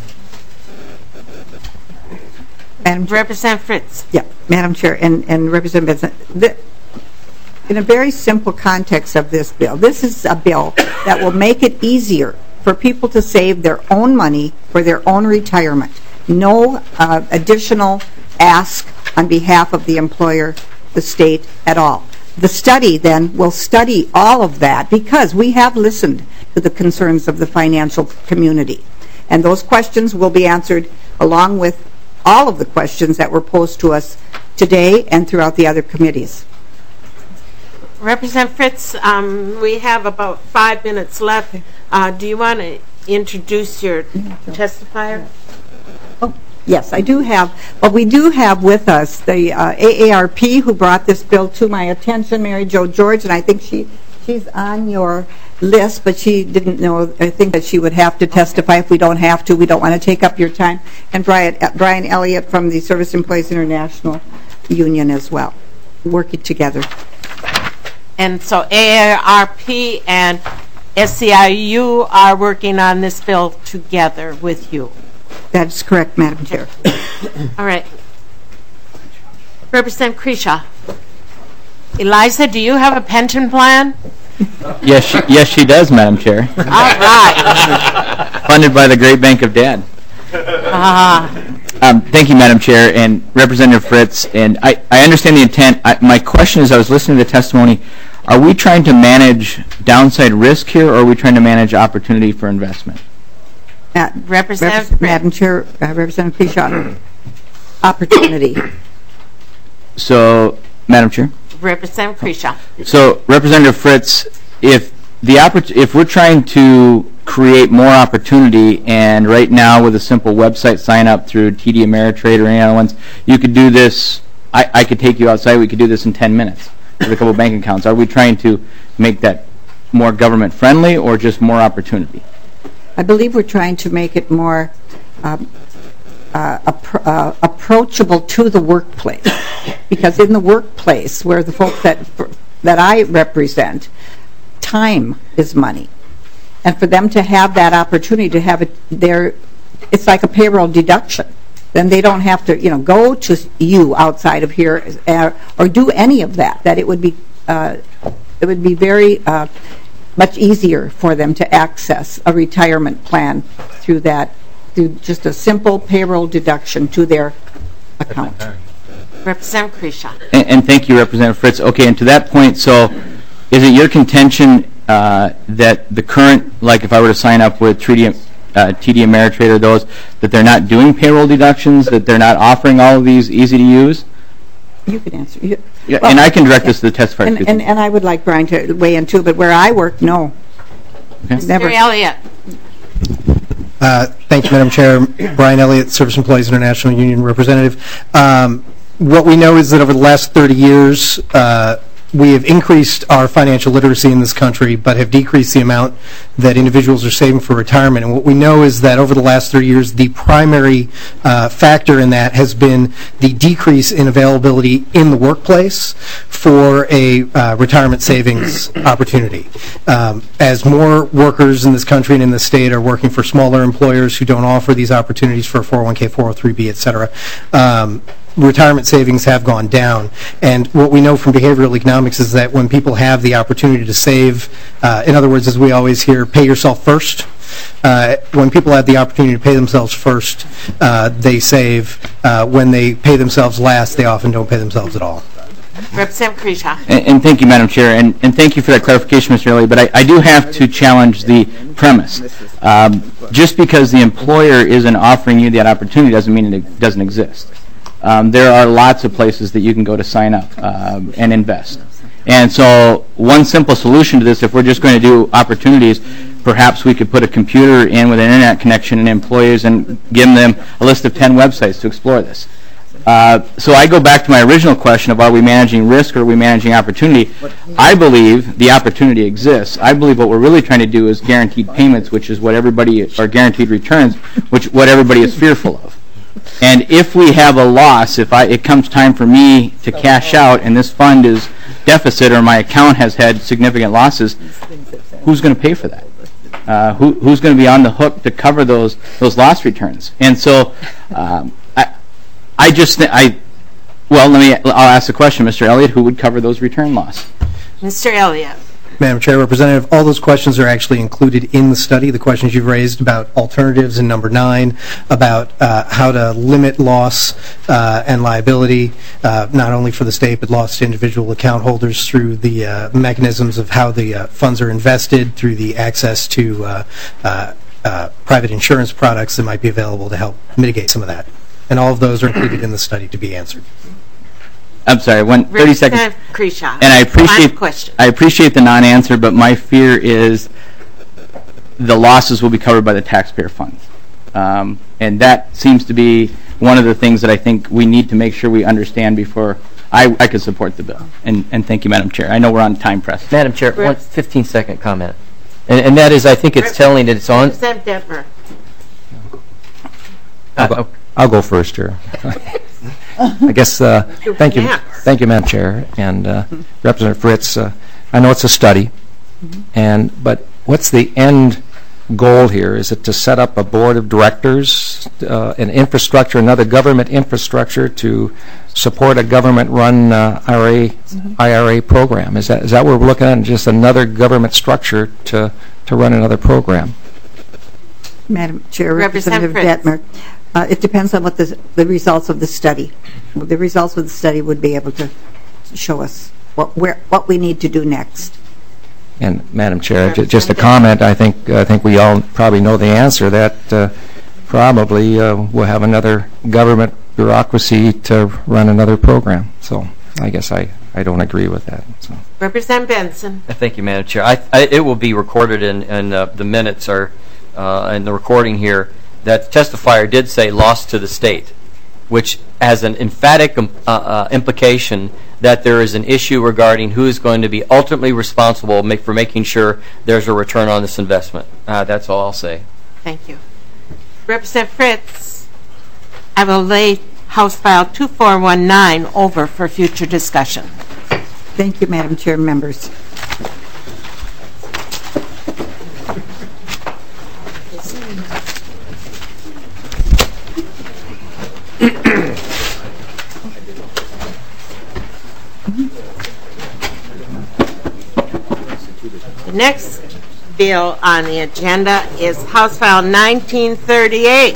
Representative Fritz. Yeah, Madam Chair and Representative Benson. In a very simple context of this bill, this is a bill that will make it easier for people to save their own money for their own retirement. No additional ask on behalf of the employer, the state, at all. The study, then, will study all of that, because we have listened to the concerns of the financial community. And those questions will be answered along with all of the questions that were posed to us today and throughout the other committees. Representative Fritz, we have about 5 minutes left. Do you want to introduce your testifier? Oh, yes, I do have. But we do have with us the AARP, who brought this bill to my attention, Mary Jo George, and I think she's on your list, but she didn't know. I think that she would have to testify. If we don't have to, we don't want to take up your time. And Brian Elliott from the Service Employees International Union as well, working together. And so AARP and SEIU are working on this bill together with you. That's correct, Madam Chair. All right. Representative Kresha. Eliza, do you have a pension plan? Yes, she does, Madam Chair. All right. Funded by the Great Bank of Dad. Thank you, Madam Chair, and Representative Fritz. And I understand the intent. My question is, I was listening to the testimony. Are we trying to manage downside risk here, or are we trying to manage opportunity for investment? Representative Madam Chair, Representative Kresha, opportunity. So, Madam Chair? Representative Kresha. So, Representative Fritz, if we're trying to create more opportunity, and right now with a simple website sign up through TD Ameritrade or any other ones, you could do this, I could take you outside, we could do this in 10 minutes with a couple bank accounts. Are we trying to make that more government friendly or just more opportunity? I believe we're trying to make it more approachable to the workplace, because in the workplace, where the folks that I represent, time is money, and for them to have that opportunity to have it there, it's like a payroll deduction. Then they don't have to, go to you outside of here or do any of that. That it would be very much easier for them to access a retirement plan through just a simple payroll deduction to their account. Representative Kresha. And thank you, Representative Fritz. Okay, and to that point, so is it your contention that the current, like if I were to sign up with TD Ameritrade or those, that they're not doing payroll deductions, that they're not offering all of these easy to use? You can answer. Yeah, well, and I can direct this to the testifier. And I would like Brian to weigh in too, but where I work, no. Okay. Mr. Elliott. Thank you, Madam Chair. Brian Elliott, Service Employees International Union representative. What we know is that over the last 30 years, we have increased our financial literacy in this country, but have decreased the amount that individuals are saving for retirement. And what we know is that over the last 30 years, the primary factor in that has been the decrease in availability in the workplace for a retirement savings opportunity. As more workers in this country and in the state are working for smaller employers who don't offer these opportunities for 401k, 403b, et cetera, retirement savings have gone down. And what we know from behavioral economics is that when people have the opportunity to save, in other words, as we always hear, pay yourself first. When people have the opportunity to pay themselves first, they save. When they pay themselves last, they often don't pay themselves at all. Representative Kresha. And thank you, Madam Chair, and thank you for that clarification, Mr. Elliott, but I do have to challenge the premise. Just because the employer isn't offering you that opportunity doesn't mean it doesn't exist. There are lots of places that you can go to sign up and invest. And so one simple solution to this, if we're just going to do opportunities, perhaps we could put a computer in with an internet connection and employees and give them a list of 10 websites to explore this. So I go back to my original question of are we managing risk or are we managing opportunity? I believe the opportunity exists. I believe what we're really trying to do is guaranteed payments, which is what everybody, or guaranteed returns, what everybody is fearful of. And if we have a loss, if it comes time for me to cash out and this fund is deficit or my account has had significant losses, who's going to pay for that? Who's going to be on the hook to cover those loss returns? And so I'll ask the question, Mr. Elliott, who would cover those return loss? Mr. Elliott. Madam Chair, Representative, all those questions are actually included in the study. The questions you've raised about alternatives in number 9, about how to limit loss and liability, not only for the state but loss to individual account holders through the mechanisms of how the funds are invested, through the access to private insurance products that might be available to help mitigate some of that. And all of those are included in the study to be answered. I'm sorry, 30 seconds. Kresha. And I appreciate the non-answer, but my fear is the losses will be covered by the taxpayer funds. And that seems to be one of the things that I think we need to make sure we understand before I could support the bill. And thank you, Madam Chair. I know we're on time press. Madam Chair, one 15-second comment. And that is, I think it's telling that it's on... Representative Detmer. I'll go first here. I guess, thank you, Madam Chair, and Representative Fritz. I know it's a study, but what's the end goal here? Is it to set up a board of directors, an infrastructure, another government infrastructure to support a government-run IRA program? Is that what we're looking at? Just another government structure to run another program? Madam Chair, Representative Detmer, it depends on what the results of the study. The results of the study would be able to show us what we need to do next. And Madam Chair, just a comment. I think we all probably know the answer. That probably we'll have another government bureaucracy to run another program. So I guess I don't agree with that. So. Representative Benson. Thank you, Madam Chair. It will be recorded in the minutes or in the recording here that the testifier did say lost to the state, which has an emphatic implication that there is an issue regarding who is going to be ultimately responsible for making sure there's a return on this investment. That's all I'll say. Thank you. Representative Fritz, I will lay House File 2419 over for future discussion. Thank you, Madam Chair and members. The next bill on the agenda is House File 1938.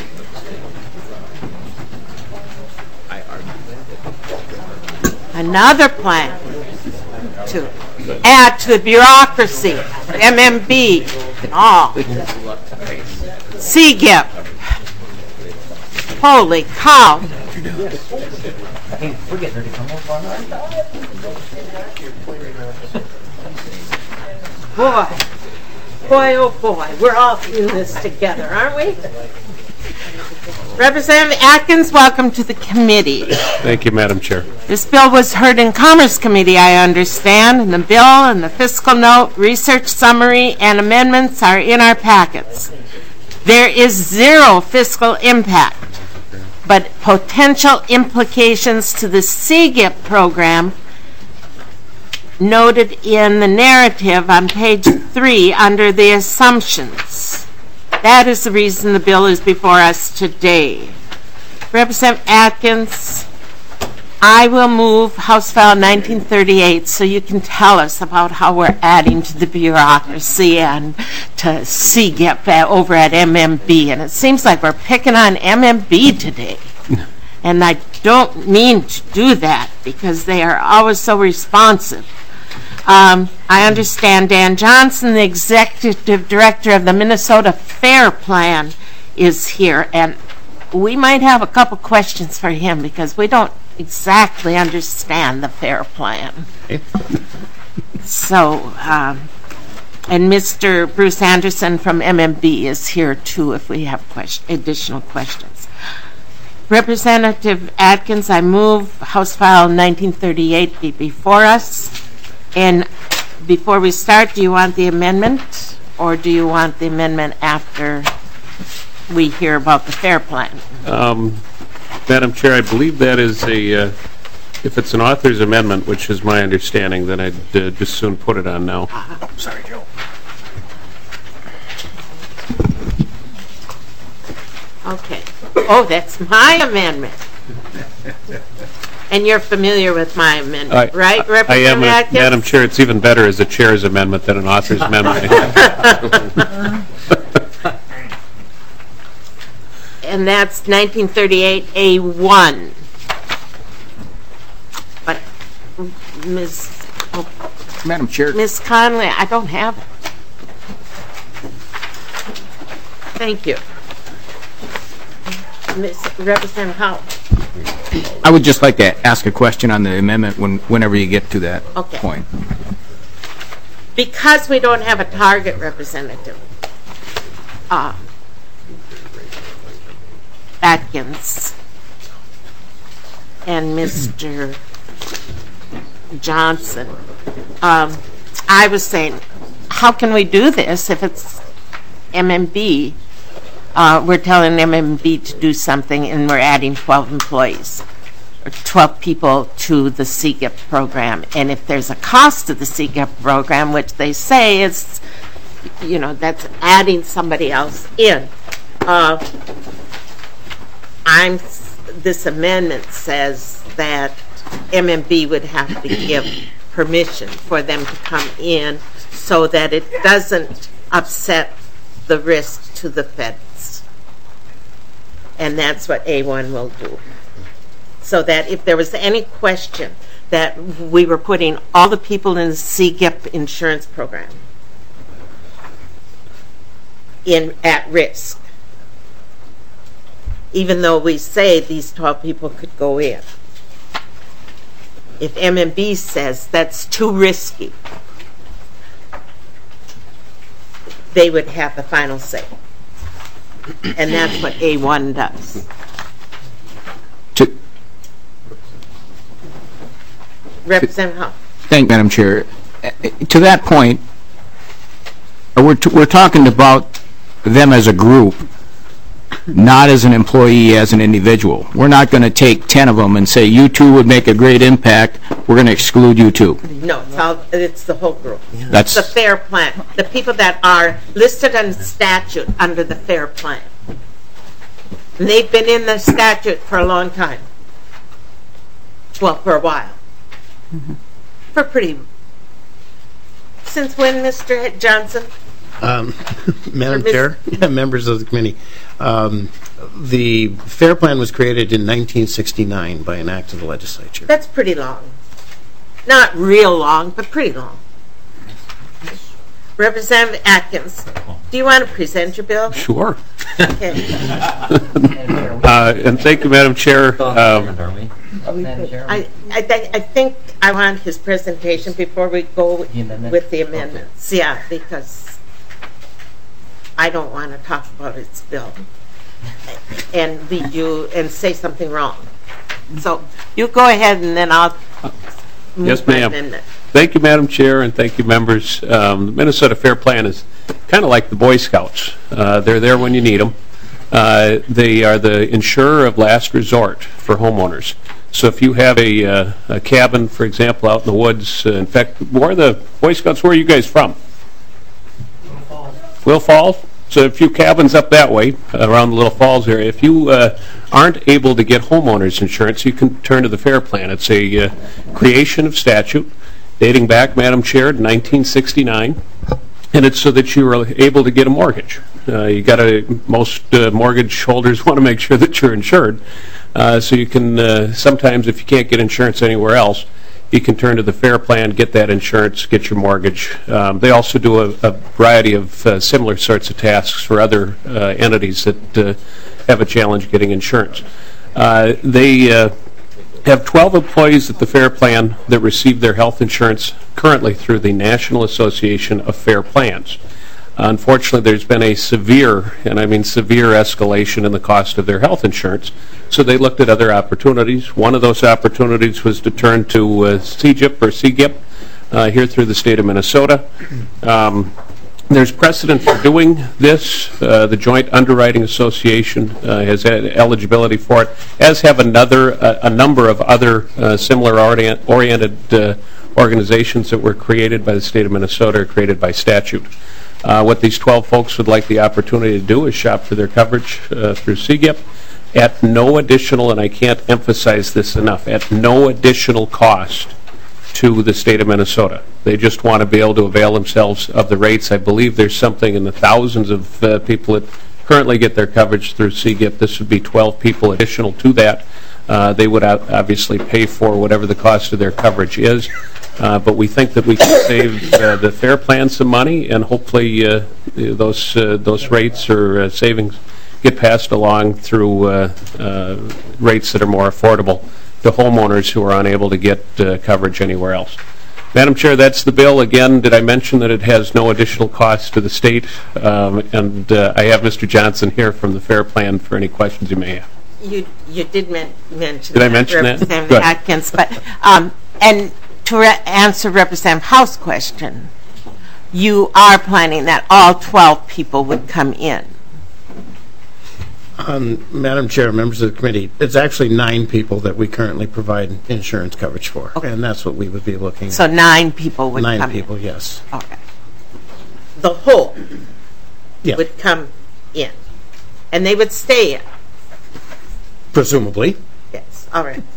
Another plan to add to the bureaucracy, MMB, and all. CGIP. Holy cow. Boy, oh boy, we're all in this together, aren't we? Representative Atkins, welcome to the committee. Thank you, Madam Chair. This bill was heard in Commerce Committee, I understand, and the bill and the fiscal note, research summary, and amendments are in our packets. There is zero fiscal impact, but potential implications to the CGIP program noted in the narrative on page 3 under the assumptions. That is the reason the bill is before us today. Representative Atkins, I will move House File 1938 so you can tell us about how we're adding to the bureaucracy and to CGIP over at MMB. And it seems like we're picking on MMB today. And I don't mean to do that because they are always so responsive. I understand Dan Johnson, the executive director of the Minnesota Fair Plan, is here, and we might have a couple questions for him because we don't exactly understand the Fair Plan. So, and Mr. Bruce Anderson from MMB is here too if we have additional questions. Representative Atkins, I move House File 1938 be before us. And before we start, do you want the amendment, or do you want the amendment after we hear about the Fair Plan? Madam Chair, I believe that is if it's an author's amendment, which is my understanding, then I'd just soon put it on now. Sorry, Joe. Okay. Oh, that's my amendment. And you're familiar with my amendment, right, Representative Atkins? Madam Chair, it's even better as a chair's amendment than an author's amendment. And that's 1938A1. But Madam Chair. Ms. Conley, I don't have it. Thank you. Representative Howell. I would just like to ask a question on the amendment whenever you get to that point. Because we don't have a target representative, Atkins and Mr. Johnson, I was saying, how can we do this if it's MMB? We're telling MMB to do something and we're adding 12 employees or 12 people to the CGIP program. And if there's a cost to the CGIP program, which they say is that's adding somebody else in. This amendment says that MMB would have to give permission for them to come in so that it doesn't upset the risk to the feds. And that's what A1 will do. So that if there was any question that we were putting all the people in the CGIP insurance program at risk, even though we say these 12 people could go in. If MMB says that's too risky, they would have the final say. And that's what A1 does. Representative Howe. Thank you, Madam Chair. To that point, we're talking about them as a group, not as an employee, as an individual. We're not going to take 10 of them and say, you two would make a great impact, we're going to exclude you two. No, it's the whole group. That's the FAIR Plan. The people that are listed on statute under the FAIR Plan. And they've been in the statute for a long time. Well, for a while. Since when, Mr. Johnson? Madam Chair, members of the committee, the FAIR Plan was created in 1969 by an act of the legislature. That's pretty long. Not real long, but pretty long. Representative Atkins, do you want to present your bill? Sure. Okay. And thank you, Madam Chair. I think I want his presentation before we go with the amendments. Okay. Yeah, because I don't want to talk about his bill and lead you and say something wrong. So you go ahead and then I'll move yes, ma'am. Amendment. Thank you, Madam Chair, and thank you, members. The Minnesota FAIR Plan is kind of like the Boy Scouts. They're there when you need them. They are the insurer of last resort for homeowners. So if you have a cabin, for example, out in the woods, in fact, where are the Boy Scouts, where are you guys from? Will Falls? So a few cabins up that way, around the Little Falls area. If you aren't able to get homeowners insurance, you can turn to the FAIR Plan. It's a creation of statute dating back, Madam Chair, to 1969, and it's so that you are able to get a mortgage. Most mortgage holders want to make sure that you're insured, so you can sometimes, if you can't get insurance anywhere else, you can turn to the FAIR Plan, get that insurance, get your mortgage. They also do a variety of similar sorts of tasks for other entities that have a challenge getting insurance. They have 12 employees at the FAIR Plan that receive their health insurance currently through the National Association of FAIR Plans. Unfortunately, there's been a severe, and I mean severe, escalation in the cost of their health insurance, so they looked at other opportunities. One of those opportunities was to turn to CGIP or CGIP here through the state of Minnesota. There's precedent for doing this. The Joint Underwriting Association has had eligibility for it, as have a number of other similar oriented organizations that were created by the state of Minnesota or created by statute. What these 12 folks would like the opportunity to do is shop for their coverage through CGIP at no additional, and I can't emphasize this enough, at no additional cost to the state of Minnesota. They just want to be able to avail themselves of the rates. I believe there's something in the thousands of people that currently get their coverage through CGIP. This would be 12 people additional to that. They would obviously pay for whatever the cost of their coverage is. But we think that we can save the FAIR Plan some money, and hopefully those rates or savings get passed along through rates that are more affordable to homeowners who are unable to get coverage anywhere else. Madam Chair, that's the bill. Again, did I mention that it has no additional cost to the state? And I have Mr. Johnson here from the FAIR Plan for any questions you may have. You did mention Did I mention that? Representative Atkins, but and to answer Representative Howe's question, you are planning that all 12 people would come in. Madam Chair, members of the committee, it's actually 9 people that we currently provide insurance coverage for, okay. And that's what we would be looking at. So 9 people would come in? 9 people, yes. Okay. the whole Yeah. would come in, and they would stay in. Presumably. Yes, all right.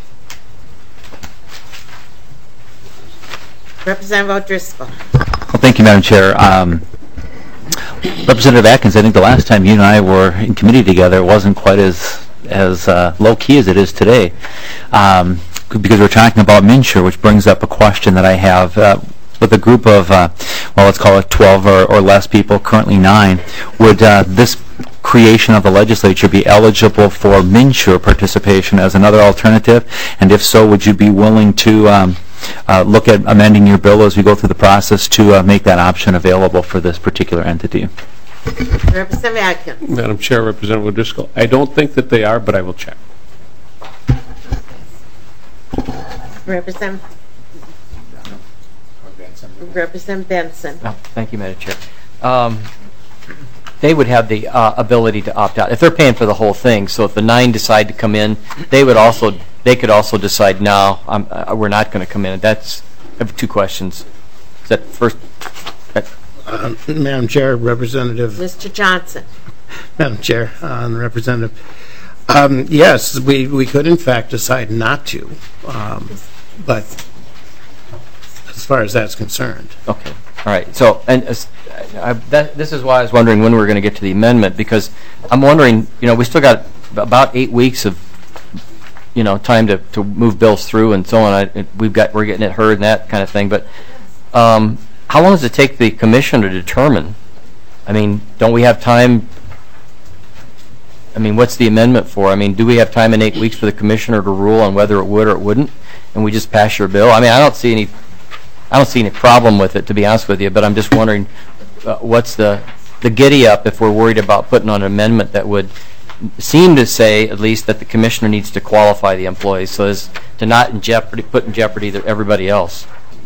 Representative O'Driscoll. Well, thank you, Madam Chair. Representative Atkins, I think the last time you and I were in committee together, it wasn't quite as low-key as it is today, because we're talking about MNsure, which brings up a question that I have. With a group of, well, let's call it 12 or less people, currently 9, would this creation of the legislature be eligible for MNsure participation as another alternative? And if so, would you be willing to look at amending your bill as we go through the process to make that option available for this particular entity? Representative Atkins. Madam Chair, Representative O'Driscoll, I don't think that they are, but I will check. Representative Benson. Oh, thank you, Madam Chair. They would have the ability to opt out if they're paying for the whole thing. So if the 9 decide to come in, they could also decide, no, we're not going to come in. I have 2 questions. Is that first? Madam Chair, Representative. Mr. Johnson. Madam Chair, and Representative. Yes, we could in fact decide not to, but as far as that's concerned. Okay. All right. So, and this is why I was wondering when we were going to get to the amendment, because I'm wondering, we still got about 8 weeks of, time to move bills through and so on. We're getting it heard and that kind of thing. But how long does it take the commission to determine? I mean, don't we have time? I mean, what's the amendment for? I mean, do we have time in 8 weeks for the commissioner to rule on whether it would or it wouldn't, and we just pass your bill? I mean, I don't see any problem with it, to be honest with you, but I'm just wondering what's the giddy up if we're worried about putting on an amendment that would seem to say, at least, that the commissioner needs to qualify the employees so as to not put in jeopardy everybody else.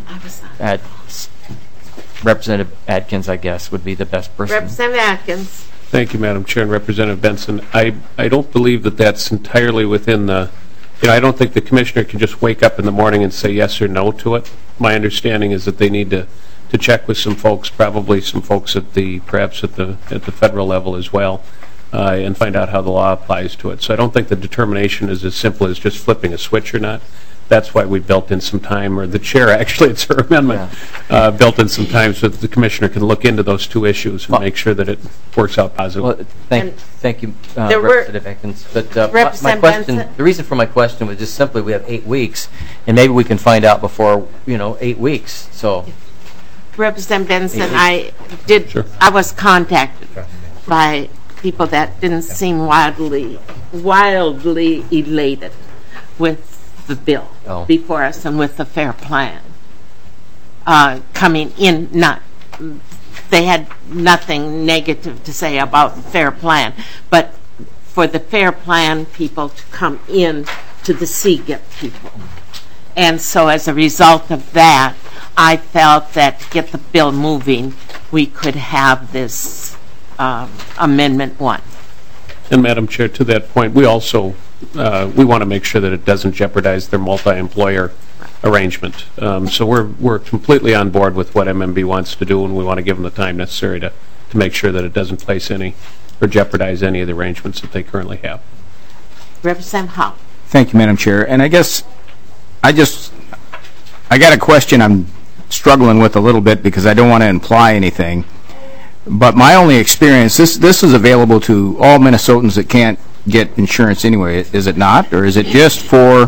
Representative Atkins, I guess, would be the best person. Representative Atkins. Thank you, Madam Chair, and Representative Benson. I don't believe that that's entirely within the, I don't think the commissioner can just wake up in the morning and say yes or no to it. My understanding is that they need to check with some folks, probably some folks perhaps at the federal level as well, and find out how the law applies to it. So I don't think the determination is as simple as just flipping a switch or not. That's why we built in some time, or the chair, actually, it's her amendment, built in some time so that the commissioner can look into those 2 issues and make sure that it works out positively. Well, thank you, Representative Atkins. But my question, the reason for my question was just simply we have 8 weeks, and maybe we can find out before 8 weeks. So, Representative Benson, I was contacted by people that didn't seem wildly elated with the bill before us and with the fair plan coming in. They had nothing negative to say about the fair plan, but for the fair plan people to come in to the CGIP people. And so as a result of that, I felt that to get the bill moving, we could have this Amendment 1. And Madam Chair, to that point, we also we want to make sure that it doesn't jeopardize their multi-employer arrangement. So we're completely on board with what MMB wants to do, and we want to give them the time necessary to make sure that it doesn't place any or jeopardize any of the arrangements that they currently have. Representative Howe. Thank you, Madam Chair. And I guess I got a question I'm struggling with a little bit because I don't want to imply anything. But my only experience, this is available to all Minnesotans that can't get insurance anyway, is it not? Or is it just for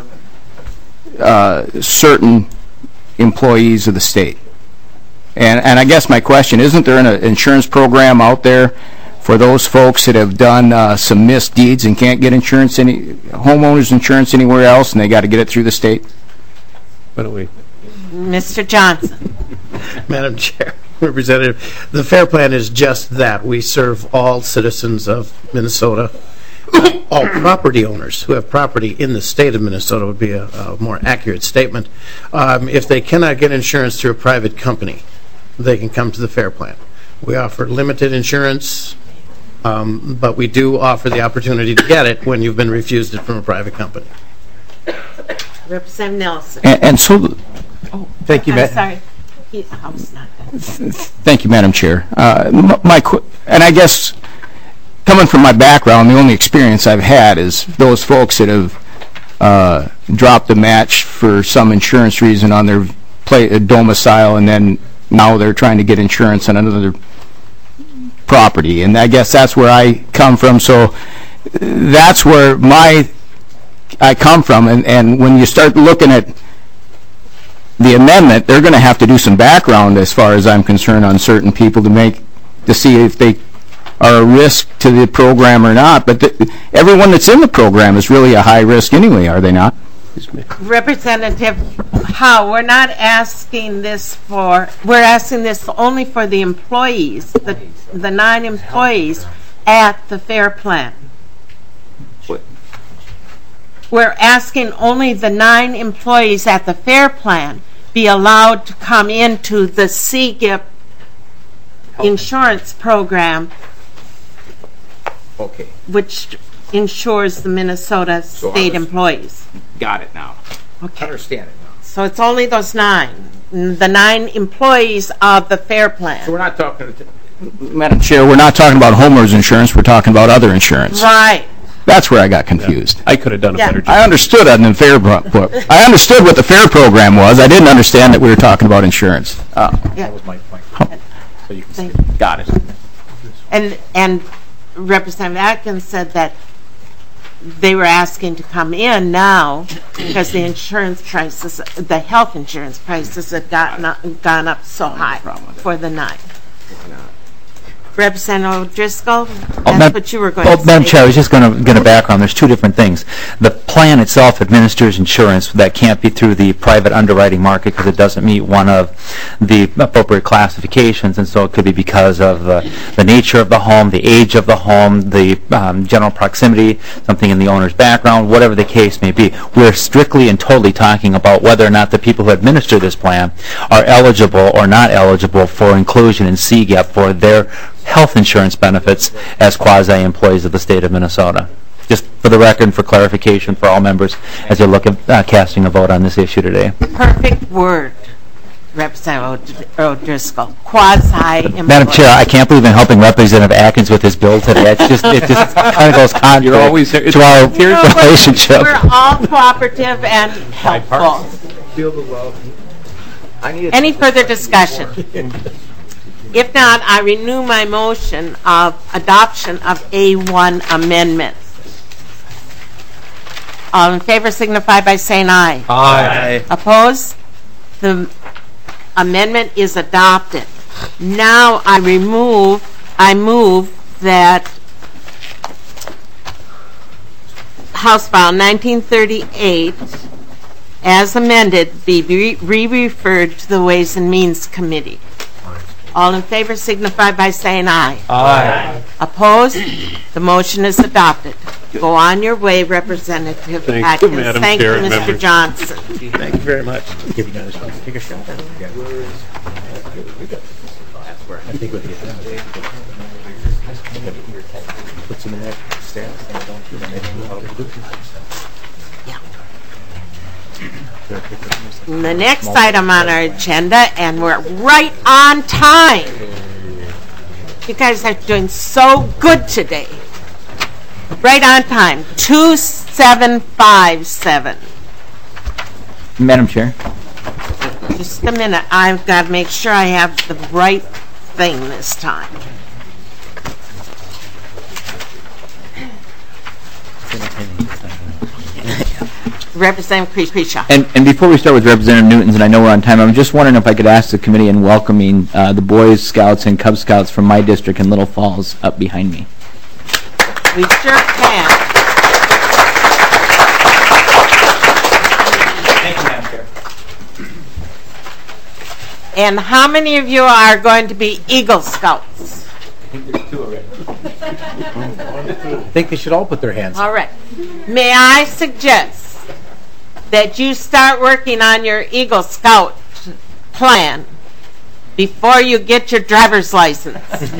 certain employees of the state? And I guess my question, isn't there an insurance program out there for those folks that have done some misdeeds and can't get insurance, homeowners insurance anywhere else, and they got to get it through the state? Why don't we? Mr. Johnson. Madam Chair, Representative, the FAIR Plan is just that. We serve all citizens of Minnesota. All property owners who have property in the state of Minnesota would be a more accurate statement. If they cannot get insurance through a private company, they can come to the FAIR Plan. We offer limited insurance, but we do offer the opportunity to get it when you've been refused it from a private company. Representative Nelson. And so, thank you, I'm sorry. Thank you, Madam Chair. And I guess, coming from my background, the only experience I've had is those folks that have dropped the match for some insurance reason on their domicile, and then now they're trying to get insurance on another property. And I guess that's where I come from. So that's where I come from. And when you start looking at the amendment, they're going to have to do some background, as far as I'm concerned, on certain people to see if they are a risk to the program or not. But everyone that's in the program is really a high risk anyway, are they not? Representative Howe, we're not asking this we're asking this only for the employees, the 9 employees at the FAIR Plan. We're asking only the 9 employees at the FAIR Plan be allowed to come into the CGIP insurance program, Okay. which insures the Minnesota state employees. Got it now. Okay. Understand it now. So it's only those 9, the 9 employees of the FAIR Plan. So we're not talking, Madam Chair, we're not talking about homeowners insurance, we're talking about other insurance. Right. That's where I got confused. I could have done a better job. I understood on the FAIR book. I understood what the FAIR program was. I didn't understand that we were talking about insurance. That was my point. So you can see it. Got it. And Representative Atkins said that they were asking to come in now because the insurance prices, the health insurance prices had gone up so high for the 9. Representative O'Driscoll, that's what you were going to say. Madam Chair, I was just going to background. There's 2 different things. The plan itself administers insurance that can't be through the private underwriting market because it doesn't meet one of the appropriate classifications, and so it could be because of the nature of the home, the age of the home, the general proximity, something in the owner's background, whatever the case may be. We're strictly and totally talking about whether or not the people who administer this plan are eligible or not eligible for inclusion in CGAP for their health insurance benefits as quasi-employees of the state of Minnesota. Just for the record and for clarification for all members as you look at casting a vote on this issue today. Perfect word, Representative O'Driscoll. Quasi-employees. Madam Chair, I can't believe I'm helping Representative Atkins with his bill today. It just kind of goes contrary to our relationship. We're all cooperative and helpful. Any further discussion? If not, I renew my motion of adoption of A1 amendment. All in favor signify by saying aye. Aye. Opposed? The amendment is adopted. Now I move that House File 1938 as amended be re-referred to the Ways and Means Committee. All in favor signify by saying aye. Aye. Opposed? The motion is adopted. Go on your way, Representative Atkins. Madam Thank Chair you, and Mr. members. Johnson. Thank you very much. Take a shot at it. I think we'll get puts them in that stance and don't do that. The next item on our agenda, and we're right on time. You guys are doing so good today. Right on time. 2757. Madam Chair. Just a minute. I've got to make sure I have the right thing this time. Representative Krisha. And before we start with Representative Newtons, and I know we're on time, I'm just wondering if I could ask the committee in welcoming the Boy Scouts and Cub Scouts from my district in Little Falls up behind me. We sure can. Thank you, Madam Chair. And how many of you are going to be Eagle Scouts? I think there's 2 already. I think they should all put their hands up. All right. May I suggest that you start working on your Eagle Scout plan before you get your driver's license?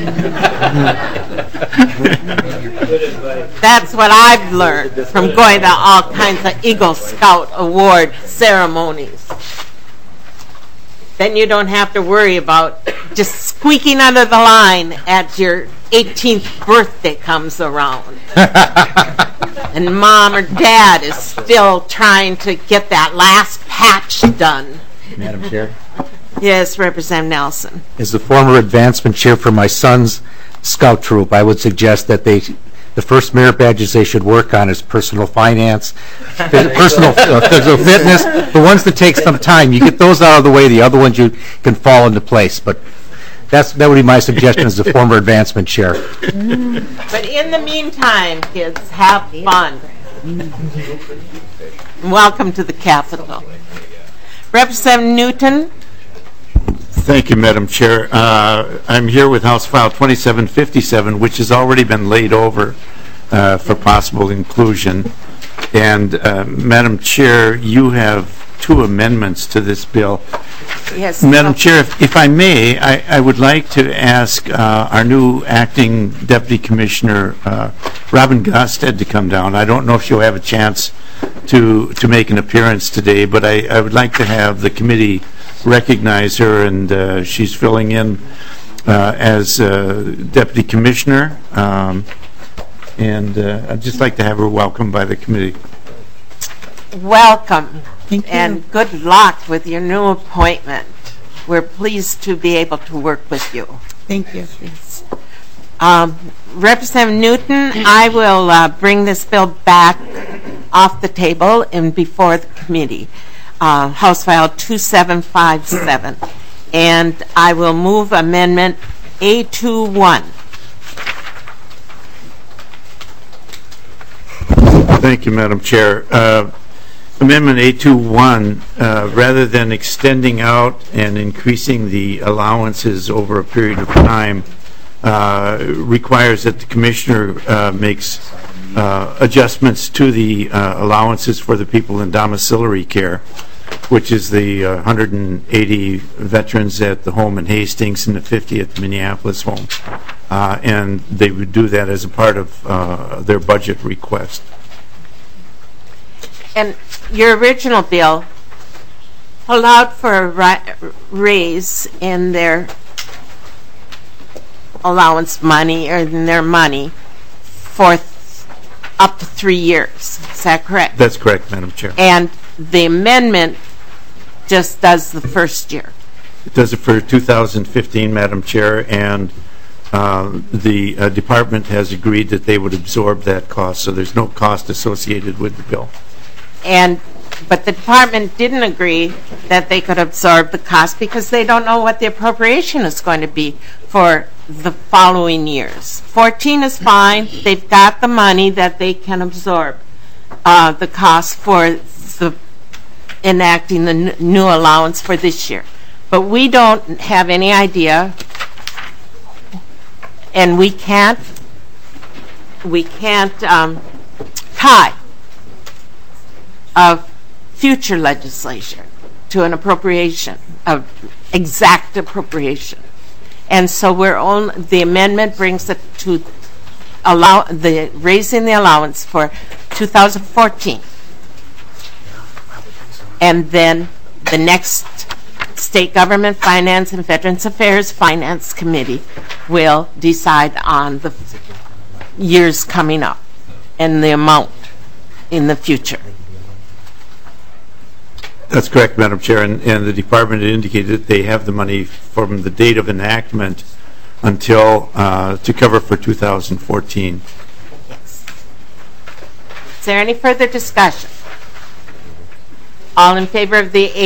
That's what I've learned from going to all kinds of Eagle Scout award ceremonies. Then you don't have to worry about just squeaking under the line at your 18th birthday comes around. And Mom or Dad is still trying to get that last patch done. Madam Chair? Yes, Representative Nelson. As the former advancement chair for my son's scout troop, I would suggest that the first merit badges they should work on is personal finance, personal physical fitness, the ones that take some time. You get those out of the way, the other ones you can fall into place. But that would be my suggestion as the former advancement chair. But in the meantime, kids, have fun. Welcome to the Capitol. Representative Newton. Thank you, Madam Chair. I'm here with House File 2757, which has already been laid over for possible inclusion. And, Madam Chair, you have 2 amendments to this bill. Yes. Madam Chair, if I may, I would like to ask our new acting Deputy Commissioner, Robin Gosted, to come down. I don't know if she'll have a chance to make an appearance today, but I would like to have the committee recognize her, and she's filling in as Deputy Commissioner, and I'd just like to have her welcomed by the committee. Welcome. Thank you. And good luck with your new appointment. We're pleased to be able to work with you. Thank you. Yes. Representative Newton, I will bring this bill back off the table and before the committee. House File 2757. And I will move Amendment A21. Thank you, Madam Chair. Amendment A21, rather than extending out and increasing the allowances over a period of time, requires that the Commissioner makes adjustments to the allowances for the people in domiciliary care, which is the 180 veterans at the home in Hastings and the 50 at the Minneapolis home. And they would do that as a part of their budget request. And your original bill allowed for a raise in their allowance money or in their money for up to 3 years. Is that correct? That's correct, Madam Chair. And the amendment just does the first year. It does it for 2015, Madam Chair, and the department has agreed that they would absorb that cost, so there's no cost associated with the bill. But the department didn't agree that they could absorb the cost because they don't know what the appropriation is going to be for the following years. 14 is fine. They've got the money that they can absorb the cost for enacting the new allowance for this year. But we don't have any idea, and we can't tie of future legislation to an appropriation, of exact appropriation. And so the amendment brings it to raising the allowance for 2014. And then the next State Government Finance and Veterans Affairs Finance Committee will decide on the years coming up and the amount in the future. That's correct, Madam Chair, and the department indicated that they have the money from the date of enactment until to cover for 2014. Yes. Is there any further discussion? All in favor of the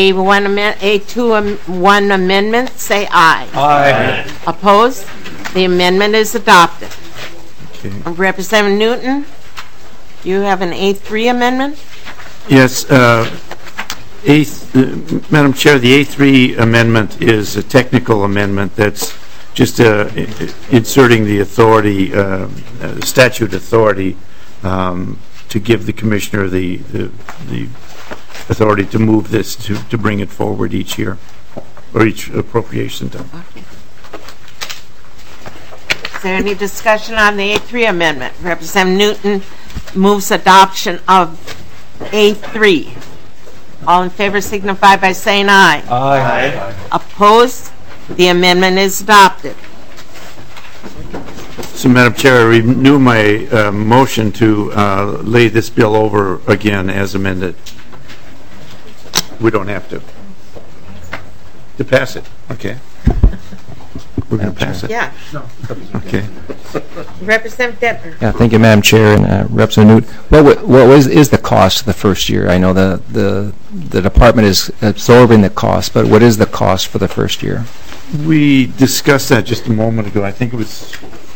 A21 amendment, say aye. Aye. Opposed? The amendment is adopted. Okay. Representative Newton, you have an A3 amendment? Yes, Madam Chair, the A3 amendment is a technical amendment that's just inserting the authority, statute authority, to give the Commissioner the authority to move this, to bring it forward each year, or each appropriation time. Okay. Is there any discussion on the A3 amendment? Representative Newton moves adoption of A3. All in favor signify by saying aye. Aye. Opposed? The amendment is adopted. So, Madam Chair, I renew my motion to lay this bill over again as amended. We don't have to. To pass it, okay. We're going to pass it? Yeah. Okay. Representative Detmer. Yeah, thank you, Madam Chair, and Representative Newt. What is the cost of the first year? I know the department is absorbing the cost, but what is the cost for the first year? We discussed that just a moment ago. I think it was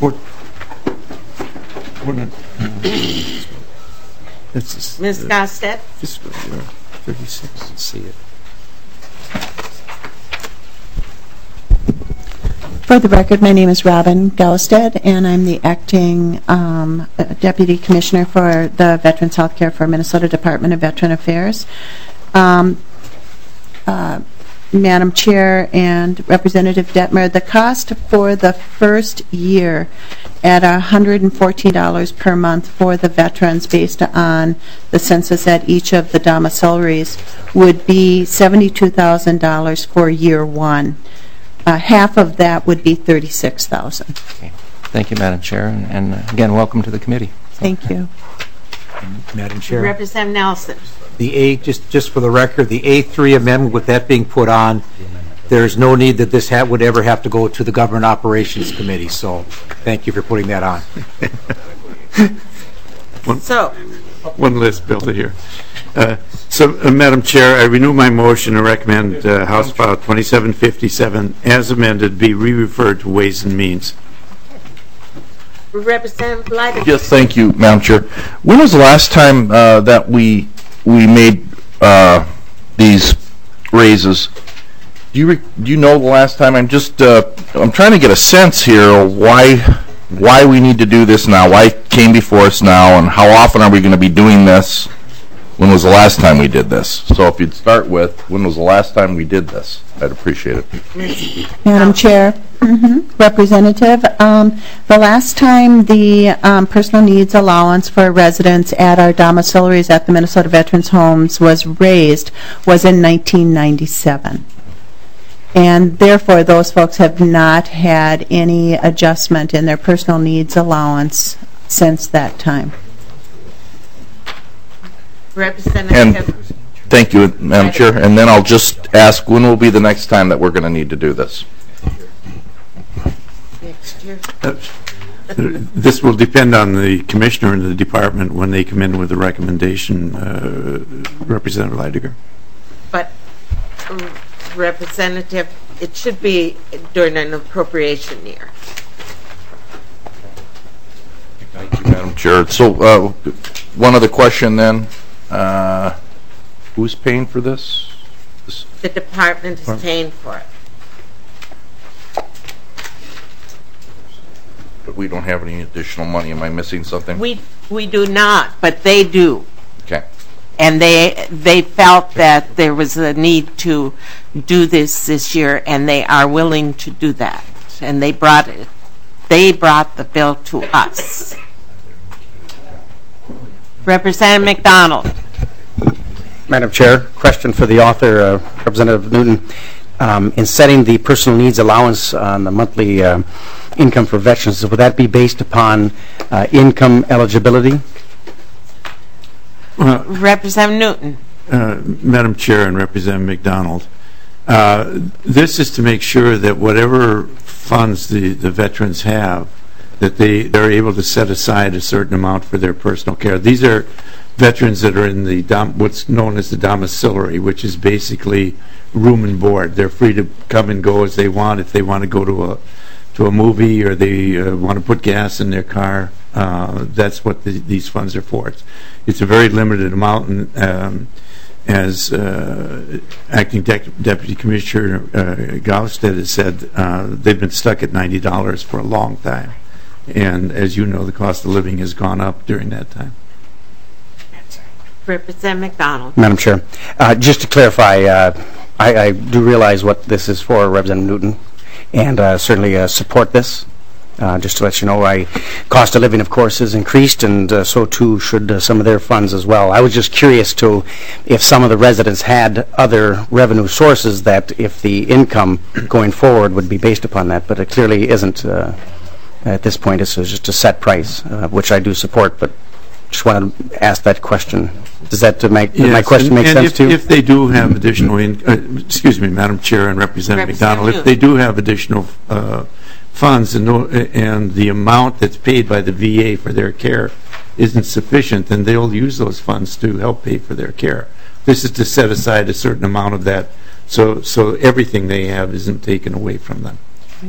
Ms. Gostet. Fiscal year 36. Let's see it. For the record, my name is Robin Gallestead, and I'm the acting Deputy Commissioner for the Veterans Health Care for Minnesota Department of Veteran Affairs. Madam Chair and Representative Detmer, the cost for the first year at $114 per month for the veterans based on the census at each of the domiciliaries would be $72,000 for year one. Half of that would be $36,000. Okay. Thank you, Madam Chair, and again, welcome to the committee. Thank you. Madam Chair. Representative Nelson. The just for the record, the A3 amendment, with that being put on, there's no need that this would ever have to go to the Government Operations Committee, so thank you for putting that on. One last bill to hear. Madam Chair, I renew my motion to recommend House File 2757 as amended be re-referred to Ways and Means. Representative Leider. Yes, thank you, Madam Chair. When was the last time that we made these raises? Do you know the last time? I'm trying to get a sense here of why we need to do this now, why it came before us now, and how often are we going to be doing this? When was the last time we did this? So if you'd start with, when was the last time we did this? I'd appreciate it. Madam Chair, Representative, the last time the personal needs allowance for residents at our domiciliaries at the Minnesota Veterans Homes was raised was in 1997. And therefore, those folks have not had any adjustment in their personal needs allowance since that time. Representative. Thank you, Madam Chair. And then I'll just ask, when will be the next time that we're going to need to do this? Next year. This will depend on the commissioner and the department when they come in with a recommendation, Representative Leidiger. But, Representative, it should be during an appropriation year. Thank you, Madam Chair. So, one other question then. Who's paying for this? The department is paying for it. But we don't have any additional money. Am I missing something? We do not, but they do. Okay. And they felt that there was a need to do this year, and they are willing to do that. And they brought the bill to us. Representative McDonald. Madam Chair, question for the author, Representative Newton. In setting the personal needs allowance on the monthly income for veterans, would that be based upon income eligibility? Representative Newton. Madam Chair and Representative McDonald, this is to make sure that whatever funds the veterans have, that they're able to set aside a certain amount for their personal care. These are veterans that are in the what's known as the domiciliary, which is basically room and board. They're free to come and go as they want. If they want to go to a movie or they want to put gas in their car, that's what these funds are for. It's a very limited amount, and as Acting Deputy Commissioner Gallestead has said, they've been stuck at $90 for a long time. And as you know, the cost of living has gone up during that time. Representative McDonald. Madam Chair, just to clarify, I do realize what this is for, Representative Newton, and certainly support this. Just to let you know, cost of living, of course, has increased, and so too should some of their funds as well. I was just curious to if some of the residents had other revenue sources that if the income going forward would be based upon that, but it clearly isn't at this point. It's just a set price, which I do support, but just want to ask that question. Does that make my question make sense to you? If they do have additional, excuse me, Madam Chair and Representative McDonald, if they do have additional funds and the amount that's paid by the VA for their care isn't sufficient, then they'll use those funds to help pay for their care. This is to set aside a certain amount of that so everything they have isn't taken away from them.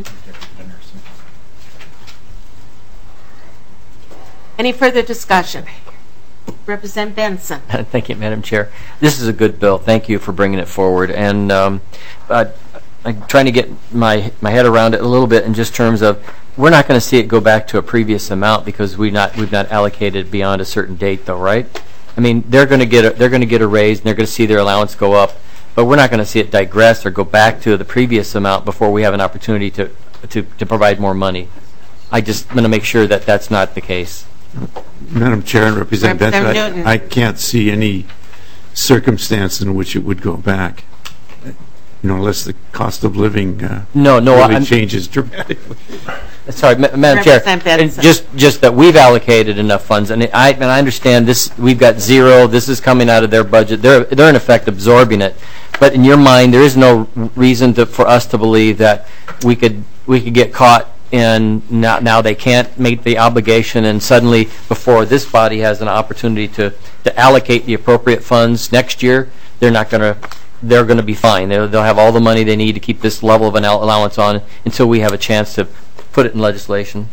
Any further discussion? Representative Benson. Thank you, Madam Chair. This is a good bill. Thank you for bringing it forward. And I'm trying to get my head around it a little bit in just terms of we're not going to see it go back to a previous amount because we've not allocated beyond a certain date, though, right? I mean, they're going to get a raise and they're going to see their allowance go up, but we're not going to see it digress or go back to the previous amount before we have an opportunity to provide more money. I just want to make sure that that's not the case. Madam Chair and Representative Benson, I can't see any circumstance in which it would go back, unless the cost of living really changes dramatically. Sorry, Madam Chair, just that we've allocated enough funds, and I understand this. We've got zero. This is coming out of their budget. They're in effect absorbing it. But in your mind, there is no reason for us to believe that we could get caught. And now they can't meet the obligation, and suddenly, before this body has an opportunity to allocate the appropriate funds next year, they're going to be fine. They'll have all the money they need to keep this level of an allowance on until we have a chance to put it in legislation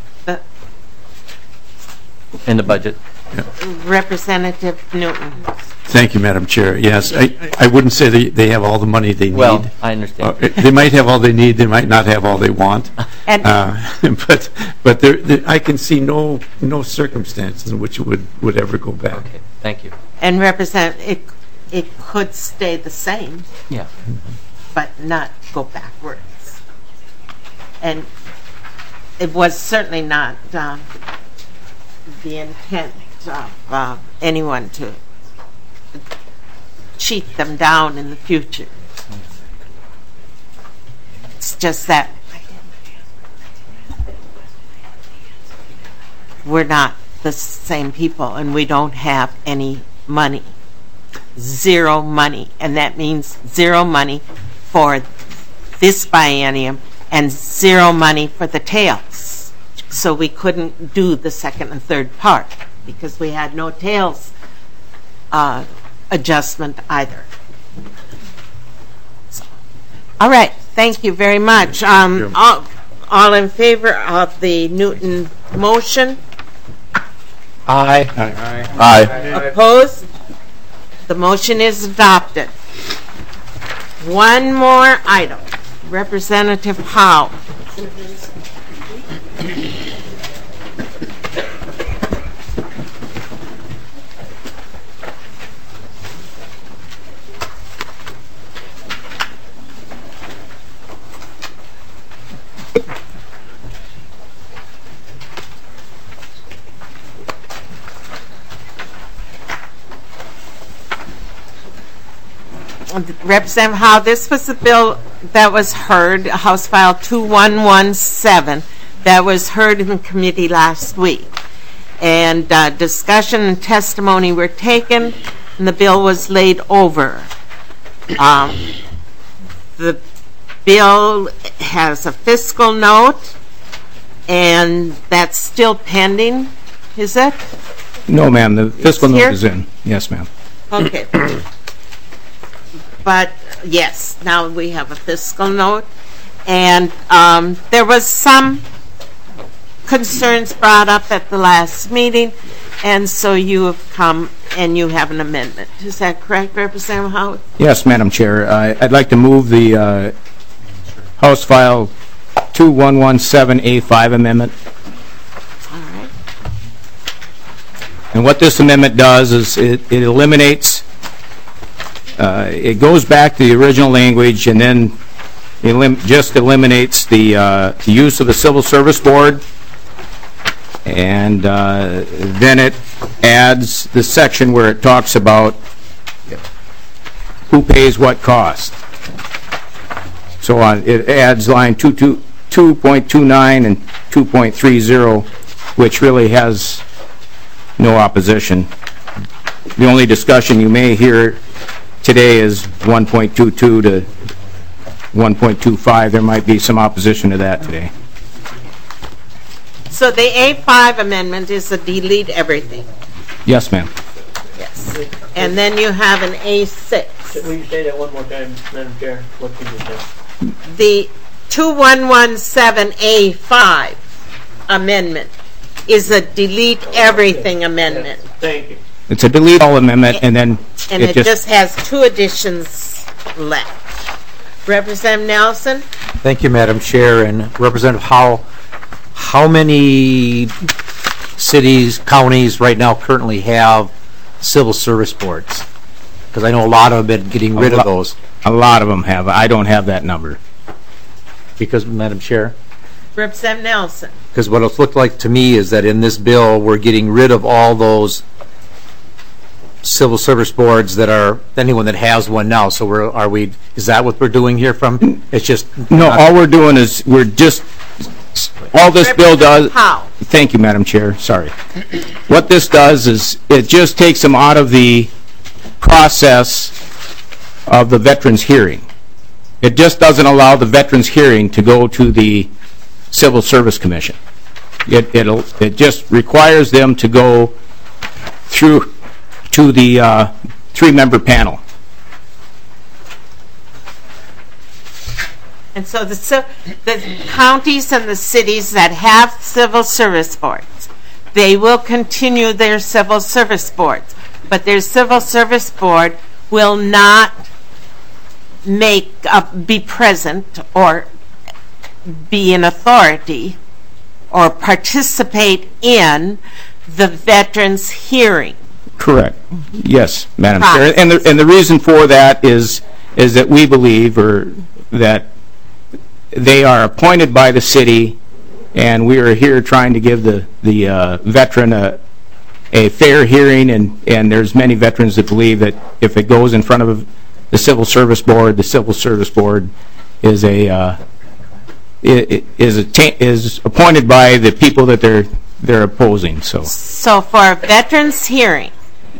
in the budget. Yeah. Representative Newton. Thank you, Madam Chair. Yes, I wouldn't say they have all the money they need. Well, I understand. They might have all they need. They might not have all they want. But I can see no circumstances in which it would ever go back. Okay, thank you. And it could stay the same. Yeah. But not go backwards. And it was certainly not the intent of anyone to cheat them down in the future. It's just that we're not the same people and we don't have any money. Zero money. And that means zero money for this biennium and zero money for the tails. So we couldn't do the second and third part because we had no tails adjustment either. So, all right, thank you very much. All in favor of the Newton motion? Aye. Aye. Opposed? The motion is adopted. One more item. Representative Howe. Representative Howe, this was the bill that was heard, House File 2117, that was heard in the committee last week. And discussion and testimony were taken, and the bill was laid over. The bill has a fiscal note, and that's still pending, is it? No, ma'am, the fiscal note is in. Yes, ma'am. Okay. But, yes, now we have a fiscal note. And there was some concerns brought up at the last meeting, and so you have come and you have an amendment. Is that correct, Representative Howard? Yes, Madam Chair. I'd like to move the House File 2117A5 amendment. All right. And what this amendment does is it eliminates, it goes back to the original language and then just eliminates the use of the Civil Service Board And then it adds the section where it talks about who pays what cost. So it adds line 2.29 and 2.30, which really has no opposition. The only discussion you may hear today is 1.22 to 1.25. There might be some opposition to that today. So the A5 amendment is to delete everything. Yes, ma'am. Yes. And then you have an A6. Will you say that one more time, Madam Chair? What did you say? The 2117A5 amendment is a delete everything amendment. Thank you. It's a delete all amendment, and then And it just has 2 additions left. Representative Nelson? Thank you, Madam Chair. And Representative Howell, how many cities, counties right now currently have civil service boards? Because I know a lot of them have been getting rid of those. A lot of them have. I don't have that number. Because, Madam Chair? Representative Nelson? Because what it looked like to me is that in this bill, we're getting rid of all those civil service boards that are, anyone that has one now. So is that what we're doing here from? It's just... No, all we're doing is all this bill does... How? Thank you, Madam Chair. Sorry. What this does is it just takes them out of the process of the veterans hearing. It just doesn't allow the veterans hearing to go to the Civil Service Commission. It just requires them to go through to the 3-member panel. And so the counties and the cities that have civil service boards, they will continue their civil service boards, but their civil service board will not be present or be an authority or participate in the veterans hearing. Correct. Yes, Madam Chair. And the reason for that is that we believe that they are appointed by the city, and we are here trying to give the veteran a fair hearing, and there's many veterans that believe that if it goes in front of the Civil Service Board is appointed by the people that they're opposing. So for a veterans hearing,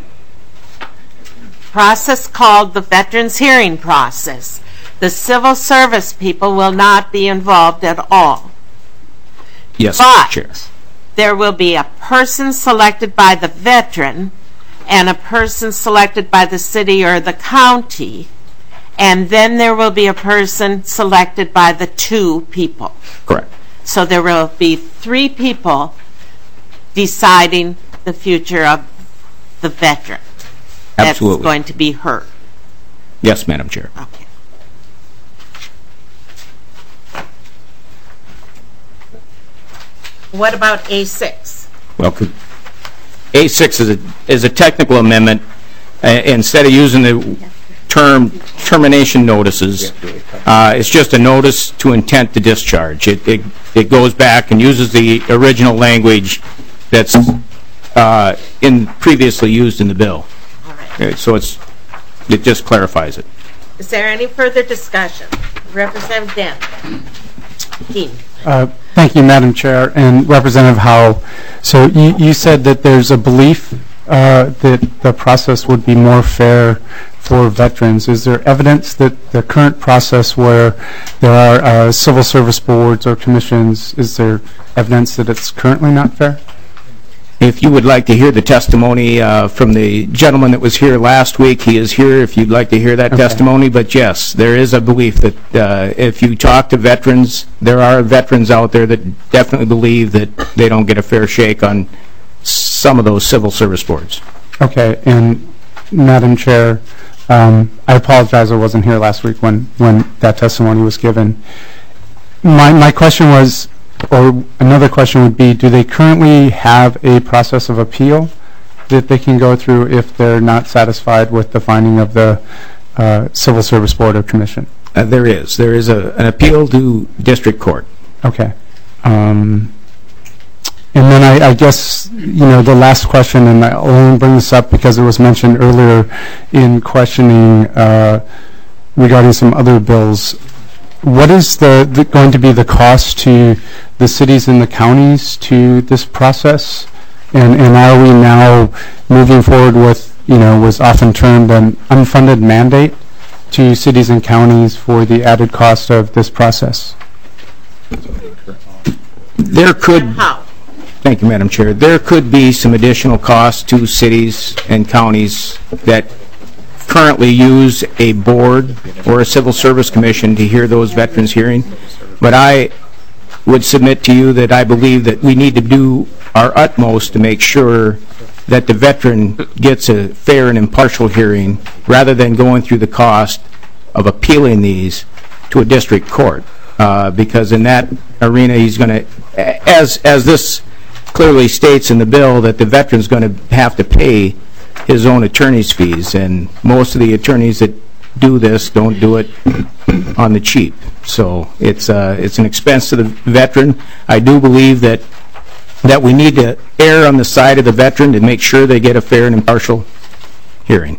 process called the veterans hearing process, the civil service people will not be involved at all. Yes, but Chair. There will be a person selected by the veteran and a person selected by the city or the county, and then there will be a person selected by the 2 people. Correct. So there will be 3 people deciding the future of the veteran. Absolutely. That's going to be heard. Yes, Madam Chair. Okay. What about A6? Well, A6 is a technical amendment. Instead of using the term termination notices, it's just a notice to intent to discharge. It goes back and uses the original language that's previously used in the bill. All right. Okay, so it just clarifies it. Is there any further discussion? Representative Dent. Dean. Thank you, Madam Chair, and Representative Howell. So you said that there's a belief that the process would be more fair for veterans. Is there evidence that the current process where there are civil service boards or commissions, is there evidence that it's currently not fair? If you would like to hear the testimony from the gentleman that was here last week, he is here if you'd like to hear that testimony. But yes, there is a belief that if you talk to veterans, there are veterans out there that definitely believe that they don't get a fair shake on some of those civil service boards. Okay, and Madam Chair, I apologize I wasn't here last week when that testimony was given. My question was, or another question would be, do they currently have a process of appeal that they can go through if they're not satisfied with the finding of the Civil Service Board or Commission? There is. There is an appeal to district court. Okay. And then I guess, the last question, and I'll only bring this up because it was mentioned earlier in questioning regarding some other bills. What is going to be the cost to the cities and the counties to this process? And are we now moving forward with, was often termed an unfunded mandate to cities and counties for the added cost of this process? There could... Thank you, Madam Chair. There could be some additional costs to cities and counties that currently use a board or a civil service commission to hear those veterans' hearings. But I would submit to you that I believe that we need to do our utmost to make sure that the veteran gets a fair and impartial hearing rather than going through the cost of appealing these to a district court. Because in that arena, he's going to, as this clearly states in the bill, that the veteran's going to have to pay his own attorney's fees, and most of the attorneys that do this don't do it on the cheap. So it's an expense to the veteran. I do believe that we need to err on the side of the veteran to make sure they get a fair and impartial hearing.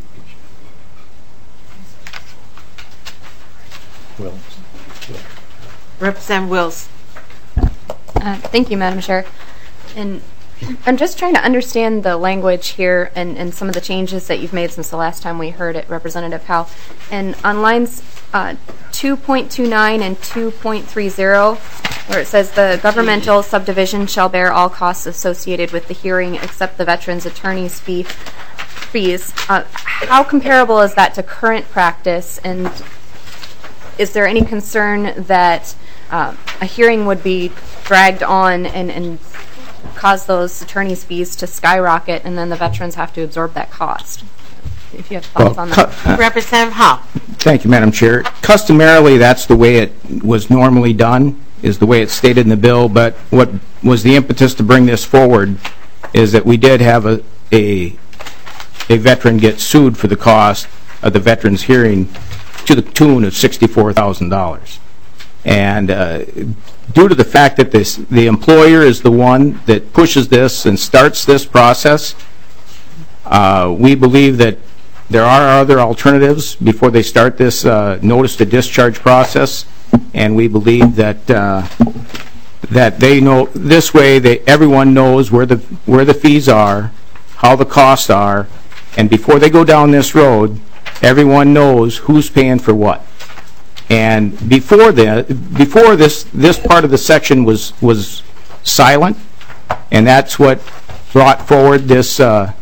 Representative Wills. Thank you, Madam Chair. And I'm just trying to understand the language here and some of the changes that you've made since the last time we heard it, Representative Howe. And on lines 2.29 and 2.30, where it says the governmental subdivision shall bear all costs associated with the hearing except the veteran's attorney's fees. How comparable is that to current practice? And is there any concern that a hearing would be dragged on and cause those attorney's fees to skyrocket, and then the veterans have to absorb that cost? If you have thoughts on that. Representative Howe. Thank you, Madam Chair. Customarily, that's the way it was normally done, is the way it's stated in the bill, but what was the impetus to bring this forward is that we did have a veteran get sued for the cost of the veteran's hearing to the tune of $64,000. And due to the fact that the employer is the one that pushes this and starts this process, we believe that there are other alternatives before they start this notice to discharge process, and we believe that that they know this way everyone knows where the fees are, how the costs are, and before they go down this road, everyone knows who's paying for what. And before this part of the section was silent, and that's what brought forward this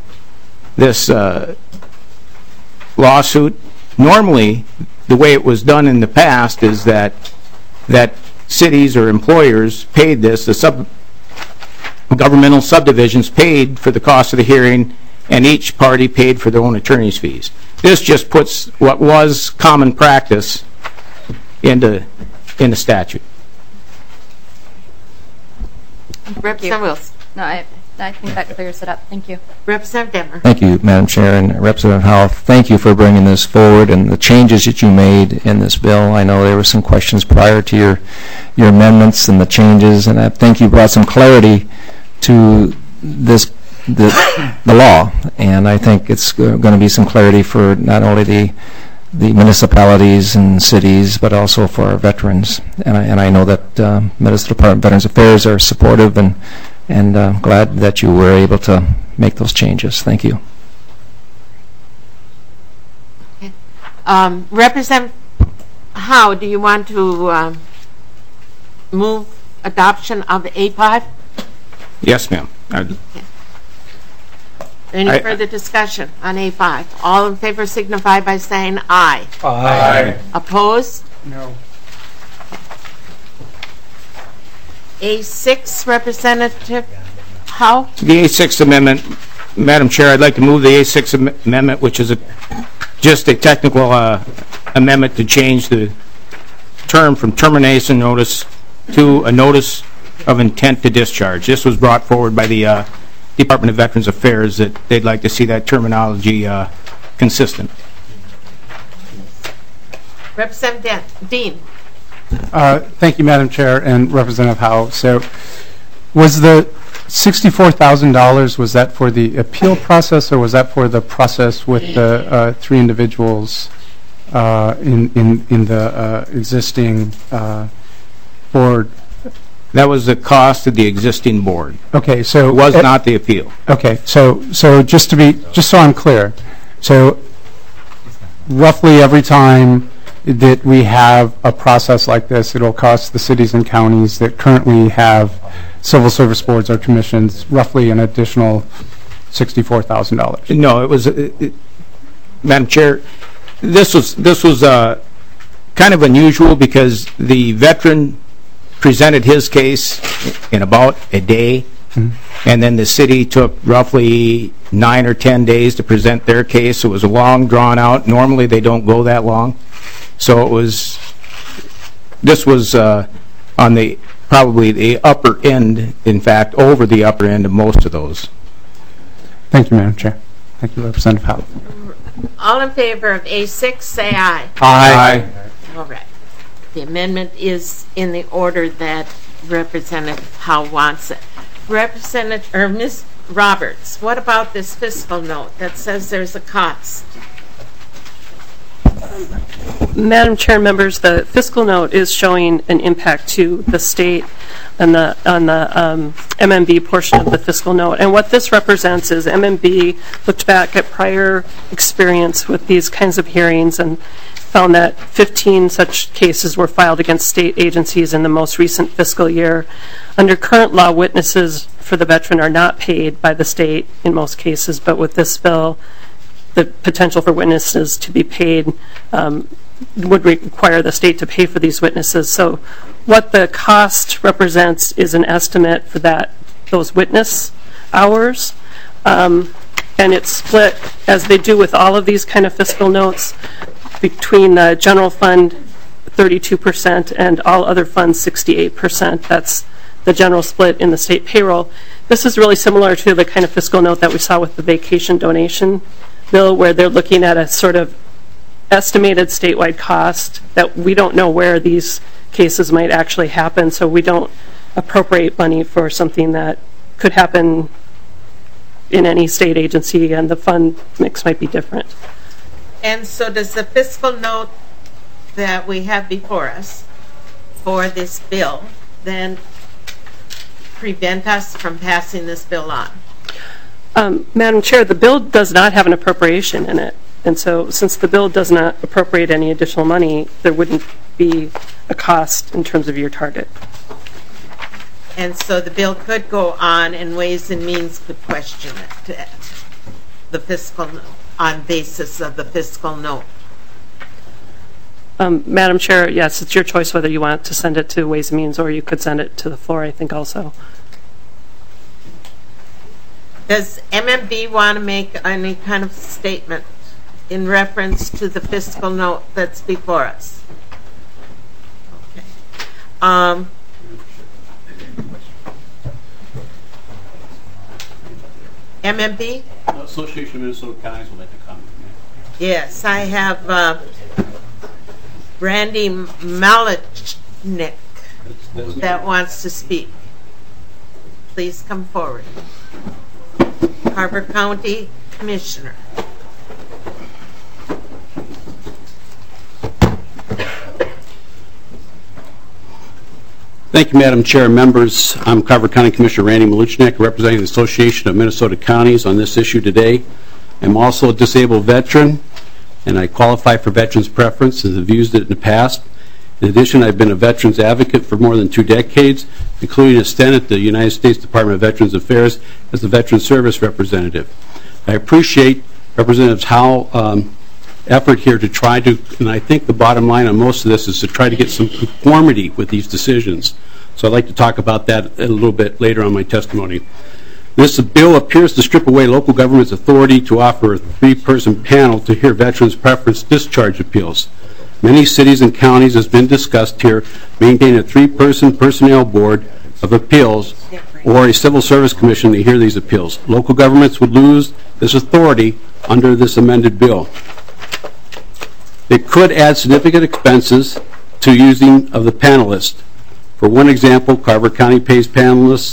lawsuit. Normally, the way it was done in the past is that cities or employers paid this, governmental subdivisions paid for the cost of the hearing, and each party paid for their own attorney's fees. This just puts what was common practice into statute. Representative Wills. No, I think that clears it up. Thank you. Representative Demmer. Thank you, Madam Chair, and Representative Howe, thank you for bringing this forward and the changes that you made in this bill. I know there were some questions prior to your amendments and the changes, and I think you brought some clarity to the law, and I think it's going to be some clarity for not only the municipalities and cities, but also for our veterans. And I know that Minnesota Department of Veterans Affairs are supportive, and glad that you were able to make those changes. Thank you. Okay. Representative Howe, do you want to move adoption of A5? Yes, ma'am. Okay. Any further discussion on A5? All in favor signify by saying aye. Aye. Opposed? No. A6, Representative Howe? The A6 amendment, Madam Chair, I'd like to move the A6 amendment, which is just a technical amendment to change the term from termination notice to a notice of intent to discharge. This was brought forward by the Department of Veterans Affairs, that they'd like to see that terminology consistent. Representative Dean. Thank you, Madam Chair and Representative Howe. So, was the $64,000, was that for the appeal process, or was that for the process with the 3 individuals in the existing board? That was the cost of the existing board. Okay, so it was not the appeal. Okay, so just so I'm clear, so roughly every time that we have a process like this, it'll cost the cities and counties that currently have civil service boards or commissions roughly an additional $64,000. No, it was, Madam Chair, this was kind of unusual because the veteran presented his case in about a day, and then the city took roughly 9 or 10 days to present their case. It was a long, drawn out. Normally they don't go that long. So this was on the probably the upper end, in fact, over the upper end of most of those. Thank you, Madam Chair. Thank you, Representative Howe. All in favor of A6, say aye. Aye. All right. The amendment is in the order that Representative Howe wants it. Ms. Roberts, what about this fiscal note that says there's a cost? Madam Chair, members, the fiscal note is showing an impact to the state on the MMB portion of the fiscal note. And what this represents is MMB looked back at prior experience with these kinds of hearings and found that 15 such cases were filed against state agencies in the most recent fiscal year. Under current law, witnesses for the veteran are not paid by the state in most cases, but with this bill, the potential for witnesses to be paid would require the state to pay for these witnesses. So what the cost represents is an estimate for those witness hours, and it's split, as they do with all of these kind of fiscal notes, between the general fund 32% and all other funds 68%. That's the general split in the state payroll. This is really similar to the kind of fiscal note that we saw with the vacation donation bill, where they're looking at a sort of estimated statewide cost that we don't know where these cases might actually happen, so we don't appropriate money for something that could happen in any state agency, and the fund mix might be different. And so does the fiscal note that we have before us for this bill then prevent us from passing this bill on? Madam Chair, the bill does not have an appropriation in it. And so since the bill does not appropriate any additional money, there wouldn't be a cost in terms of your target. And so the bill could go on, and Ways and Means could question it, the fiscal note, on basis of the fiscal note. Madam Chair, yes, it's your choice whether you want to send it to Ways and Means or you could send it to the floor, I think, also. Does MMB want to make any kind of statement in reference to the fiscal note that's before us? Okay. MMB? Association of Minnesota Counties would like to comment. Yes, I have Randy Malachnik that wants to speak. Please come forward. Carver County Commissioner. Thank you, Madam Chair and members. I'm Carver County Commissioner Randy Maluchnik, representing the Association of Minnesota Counties on this issue today. I'm also a disabled veteran, and I qualify for Veterans Preference and have used it in the past. In addition, I've been a veterans advocate for more than 2 decades, including a stint at the United States Department of Veterans Affairs as the Veterans Service Representative. I appreciate Representative Howe's effort here to try to, and I think the bottom line on most of this is to try to get some conformity with these decisions. So I'd like to talk about that a little bit later on my testimony. This bill appears to strip away local government's authority to offer a 3-person panel to hear veterans' preference discharge appeals. Many cities and counties, as been discussed here, maintain a 3-person personnel board of appeals or a civil service commission to hear these appeals. Local governments would lose this authority under this amended bill. It could add significant expenses to using of the panelists. For one example, Carver County pays panelists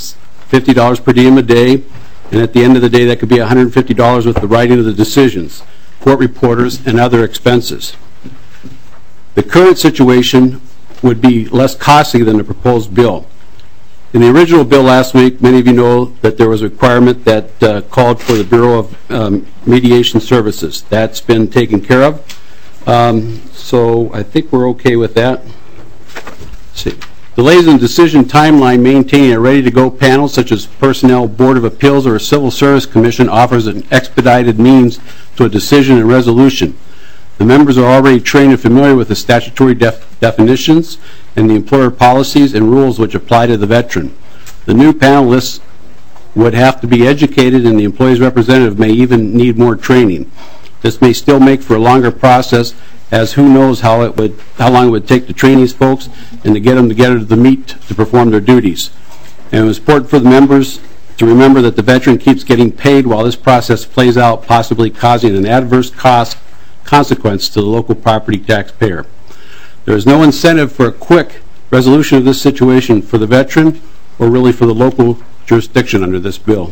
$50 per diem a day, and at the end of the day, that could be $150 with the writing of the decisions, court reporters, and other expenses. The current situation would be less costly than the proposed bill. In the original bill last week, many of you know that there was a requirement that called for the Bureau of Mediation Services. That's been taken care of. So I think we're okay with that. Let's see. Delays in decision timeline maintaining a ready-to-go panel such as Personnel Board of Appeals or a Civil Service Commission offers an expedited means to a decision and resolution. The members are already trained and familiar with the statutory definitions and the employer policies and rules which apply to the veteran. The new panelists would have to be educated, and the employee's representative may even need more training. This may still make for a longer process, as who knows how long it would take to train these folks and to get them together to the meet to perform their duties. And it was important for the members to remember that the veteran keeps getting paid while this process plays out, possibly causing an adverse consequence to the local property taxpayer. There is no incentive for a quick resolution of this situation for the veteran or really for the local jurisdiction under this bill.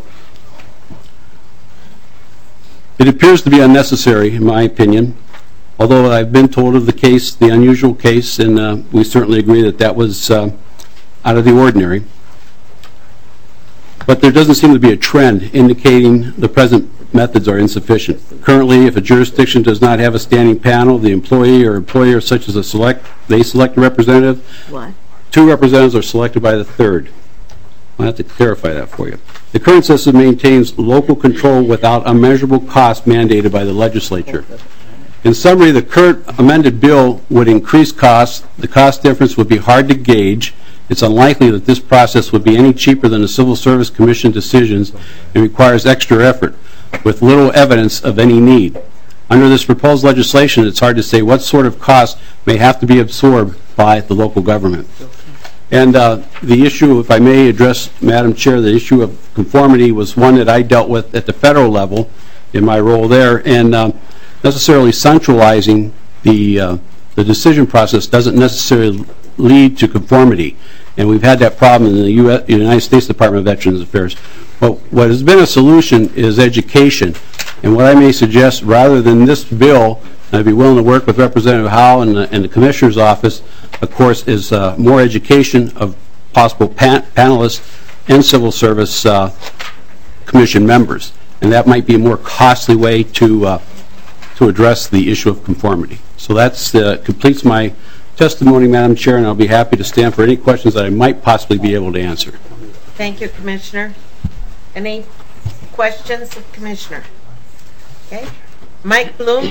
It appears to be unnecessary, in my opinion, although I've been told of the case, the unusual case, and we certainly agree that that was out of the ordinary. But there doesn't seem to be a trend indicating the present methods are insufficient. Currently, if a jurisdiction does not have a standing panel, the employee or employer such as they select a representative. What? 2 representatives are selected by the 3rd. I'll have to clarify that for you. The current system maintains local control without unmeasurable cost mandated by the legislature. In summary, the current amended bill would increase costs. The cost difference would be hard to gauge. It's unlikely that this process would be any cheaper than the Civil Service Commission decisions and requires extra effort with little evidence of any need. Under this proposed legislation, it's hard to say what sort of cost may have to be absorbed by the local government. And the issue, if I may address, Madam Chair, the issue of conformity was one that I dealt with at the federal level in my role there, and necessarily centralizing the decision process doesn't necessarily lead to conformity. And we've had that problem in the United States Department of Veterans Affairs. But what has been a solution is education. And what I may suggest, rather than this bill, I'd be willing to work with Representative Howe and the Commissioner's office, of course, is more education of possible panelists and Civil Service Commission members. And that might be a more costly way to address the issue of conformity. So that completes my testimony, Madam Chair, and I'll be happy to stand for any questions that I might possibly be able to answer. Thank you, Commissioner. Any questions of Commissioner? Okay. Mike Bloom.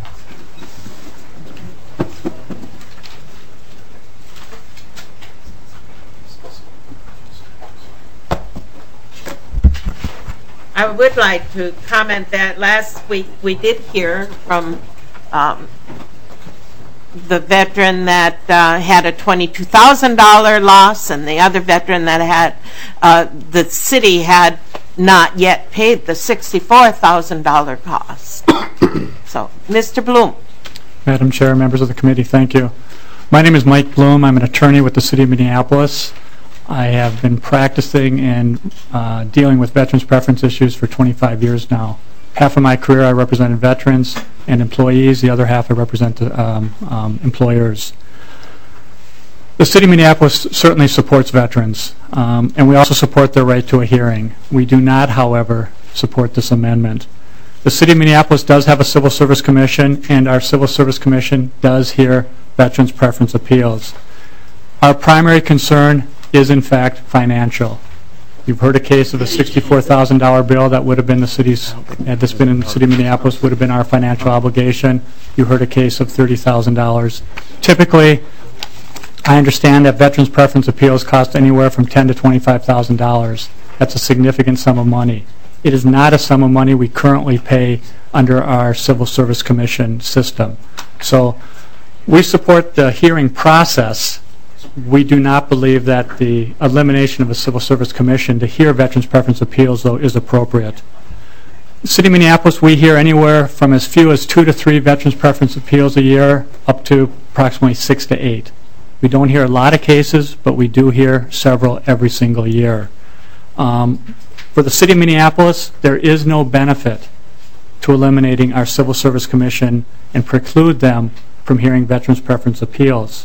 I would like to comment that last week we did hear from the veteran that had a $22,000 loss, and the other veteran that had the city had not yet paid the $64,000 cost. So, Mr. Bloom. Madam Chair, members of the committee, thank you. My name is Mike Bloom. I'm an attorney with the City of Minneapolis. I have been practicing and dealing with veterans preference issues for 25 years now. Half of my career I represented veterans and employees. The other half I represent employers. The City of Minneapolis certainly supports veterans, and we also support their right to a hearing. We do not, however, support this amendment. The City of Minneapolis does have a Civil Service Commission, and our Civil Service Commission does hear veterans preference appeals. Our primary concern is, in fact, financial. You've heard a case of a $64,000 bill that would have been the city's, had this been in the City of Minneapolis, would have been our financial obligation. You heard a case of $30,000. Typically, I understand that veterans preference appeals cost anywhere from $10,000 to $25,000. That's a significant sum of money. It is not a sum of money we currently pay under our Civil Service Commission system. So we support the hearing process. We do not believe that the elimination of a Civil Service Commission to hear veterans preference appeals, though, is appropriate. The City of Minneapolis, we hear anywhere from as few as 2 to 3 veterans preference appeals a year up to approximately 6 to 8. We don't hear a lot of cases, but we do hear several every single year. For the City of Minneapolis, there is no benefit to eliminating our Civil Service Commission and preclude them from hearing veterans' preference appeals.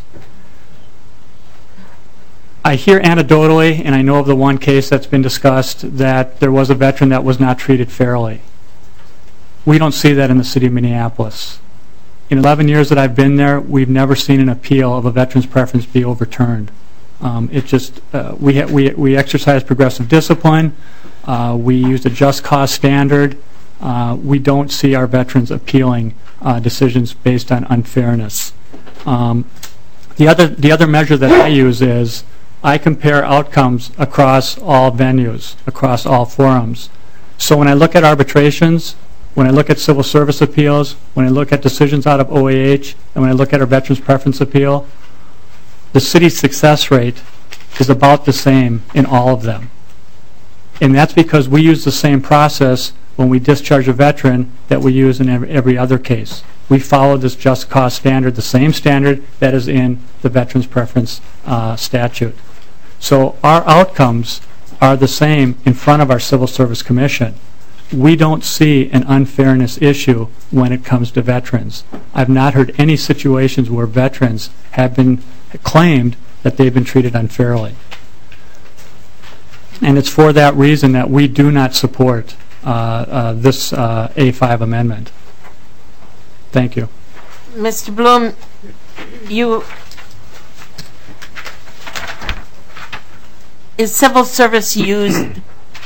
I hear anecdotally, and I know of the one case that's been discussed, that there was a veteran that was not treated fairly. We don't see that in the City of Minneapolis. In 11 years that I've been there, we've never seen an appeal of a veteran's preference be overturned. We exercise progressive discipline. We use a just cause standard. We don't see our veterans appealing decisions based on unfairness. The other measure that I use is I compare outcomes across all venues, across all forums. So when I look at arbitrations, when I look at civil service appeals, when I look at decisions out of OAH, and when I look at our veterans preference appeal, the city's success rate is about the same in all of them. And that's because we use the same process when we discharge a veteran that we use in every other case. We follow this just cause standard, the same standard that is in the veterans preference statute. So our outcomes are the same in front of our Civil Service Commission. We don't see an unfairness issue when it comes to veterans. I've not heard any situations where veterans have been claimed that they've been treated unfairly. And it's for that reason that we do not support this A5 amendment. Thank you. Mr. Bloom, is civil service used?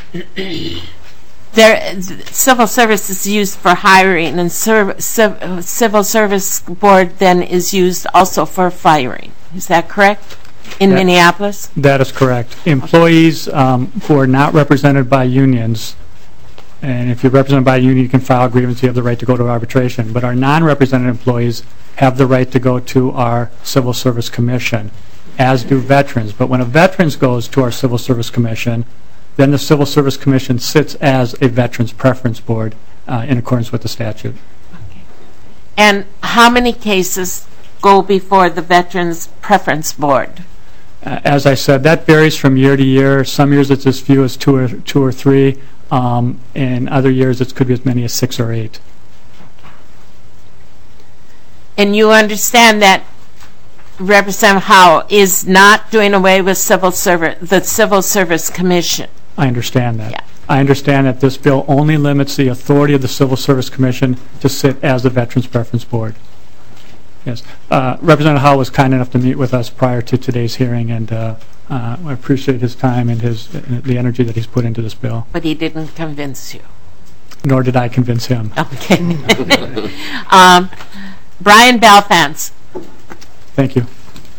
Civil service is used for hiring, and civil service board then is used also for firing. Is that correct? In Minneapolis? That is correct. Employees who are not represented by unions, and if you're represented by a union, you can file a grievance, you have the right to go to arbitration. But our non-represented employees have the right to go to our Civil Service Commission, as do veterans. But when a veteran goes to our Civil Service Commission, then the Civil Service Commission sits as a veterans preference board in accordance with the statute. Okay. And how many cases go before the Veterans Preference Board? As I said, that varies from year to year. Some years it's as few as two or three. In other years it could be as many as 6 or 8. And you understand that Representative Howe is not doing away with the Civil Service Commission? I understand that. Yeah. I understand that this bill only limits the authority of the Civil Service Commission to sit as the Veterans Preference Board. Yes. Representative Howe was kind enough to meet with us prior to today's hearing, and I appreciate his time and the energy that he's put into this bill. But he didn't convince you? Nor did I convince him. Okay. Brian Balfans. Thank you.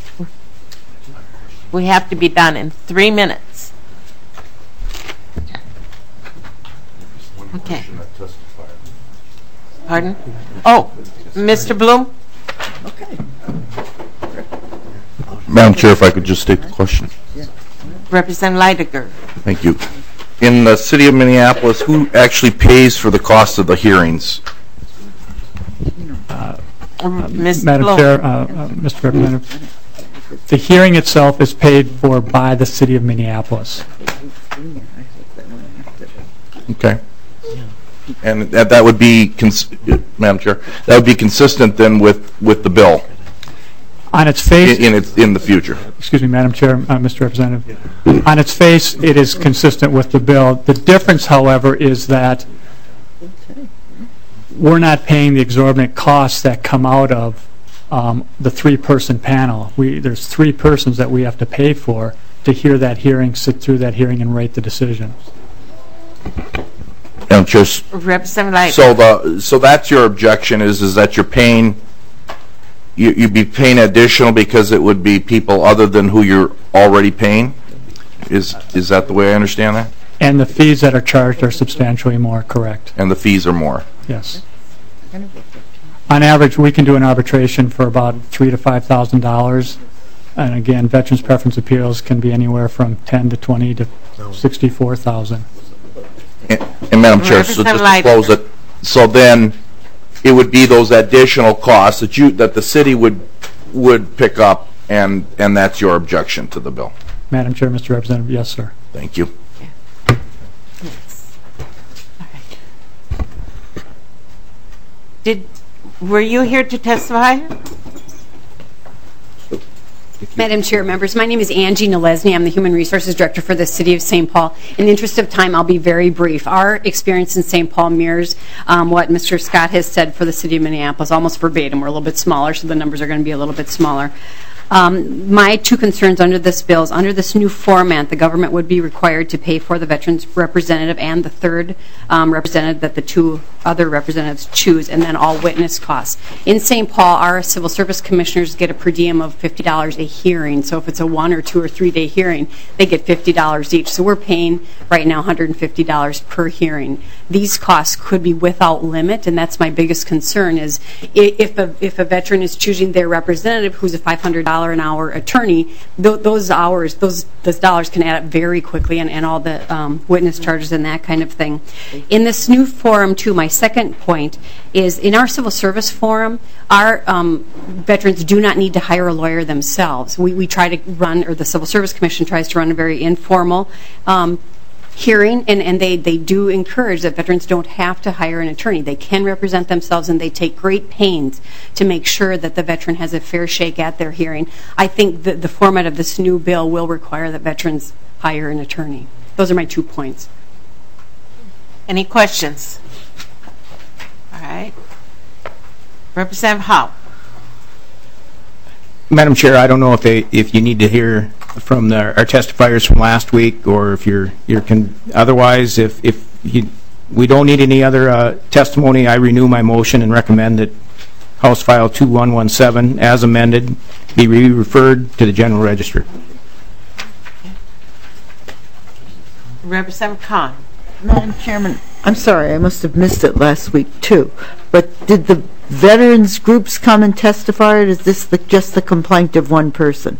We have to be done in 3 minutes. Okay. Pardon? Oh, Mr. Bloom? Okay. Madam Chair, if I could just state the question. Representative Leidiger. Thank you. In the City of Minneapolis, who actually pays for the cost of the hearings? Madam Chair, Mr. Representative, the hearing itself is paid for by the City of Minneapolis. Okay. And that would be, Madam Chair, that would be consistent then with the bill? On its face, in the future. Excuse me, Madam Chair, Mr. Representative. On its face, it is consistent with the bill. The difference, however, is that we're not paying the exorbitant costs that come out of the 3-person panel. There's 3 persons that we have to pay for to hear that hearing, sit through that hearing, and write the decision. Madam Chair, so that's your objection is that you're paying. You'd be paying additional because it would be people other than who you're already paying? Is that the way I understand that? And the fees that are charged are substantially more, correct. And the fees are more? Yes. On average, we can do an arbitration for about $3,000 to $5,000. And again, veterans preference appeals can be anywhere from $10,000 to $20,000 to $64,000. And Madam Chair, so just to close it, so then it would be those additional costs that the city would pick up, and that's your objection to the bill. Madam Chair, Mr. Representative, yes, sir. Thank you. Were you here to testify? Madam Chair, members, my name is Angie Nalesny. I'm the Human Resources Director for the City of St. Paul. In the interest of time, I'll be very brief. Our experience in St. Paul mirrors what Mr. Scott has said for the City of Minneapolis, almost verbatim. We're a little bit smaller, so the numbers are going to be a little bit smaller. My two concerns under this bill is under this new format, the government would be required to pay for the veterans representative and the third representative that the two other representatives choose, and then all witness costs. In St. Paul, our civil service commissioners get a per diem of $50 a hearing. So if it's a 1 or 2 or 3 day hearing, they get $50 each. So we're paying right now $150 per hearing. These costs could be without limit, and that's my biggest concern is if a veteran is choosing their representative who's a $500 an hour attorney, those dollars can add up very quickly, and all the witness charges and that kind of thing. In this new forum, too, my second point is in our civil service forum, our veterans do not need to hire a lawyer themselves. We try to run, or the Civil Service Commission tries to run a very informal hearing, and they do encourage that veterans don't have to hire an attorney. They can represent themselves, and they take great pains to make sure that the veteran has a fair shake at their hearing. I think the format of this new bill will require that veterans hire an attorney. Those are my 2 points. Any questions? All right. Representative Howe. Madam Chair, I don't know if you need to hear from our testifiers from last week, or if otherwise, if we don't need any other testimony, I renew my motion and recommend that House File 2117, as amended, be referred to the General Register. Representative Khan. Madam Chairman, I'm sorry, I must have missed it last week too, but did the veterans groups come and testify, or is this just the complaint of one person?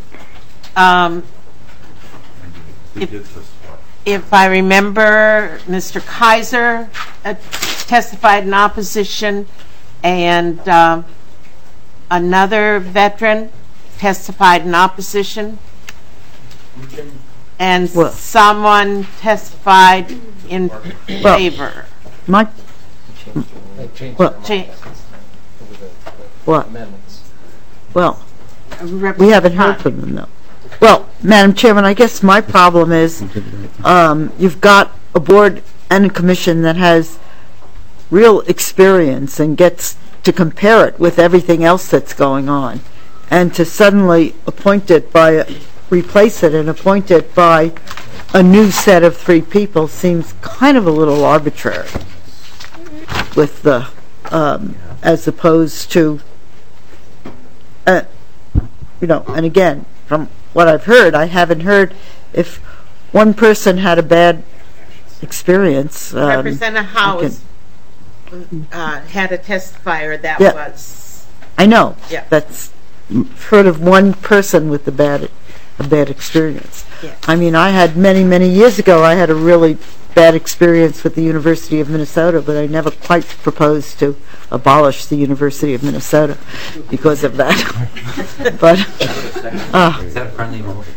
If I remember, Mr. Kaiser testified in opposition, and another veteran testified in opposition, and someone testified in favor. Well, we haven't heard from them, though. Well, Madam Chairman, I guess my problem is you've got a board and a commission that has real experience and gets to compare it with everything else that's going on, and to suddenly replace it and appoint it by a new set of 3 people seems kind of a little arbitrary with the as opposed to and again, from what I've heard, I haven't heard if one person had a bad experience. Representative Howe had a testifier that was. I know. Yeah. That's heard of one person with a bad experience. Yeah. I mean, I had many years ago, I had a really bad experience with the University of Minnesota, but I never quite proposed to abolish the University of Minnesota because of that. But is that a friendly motion?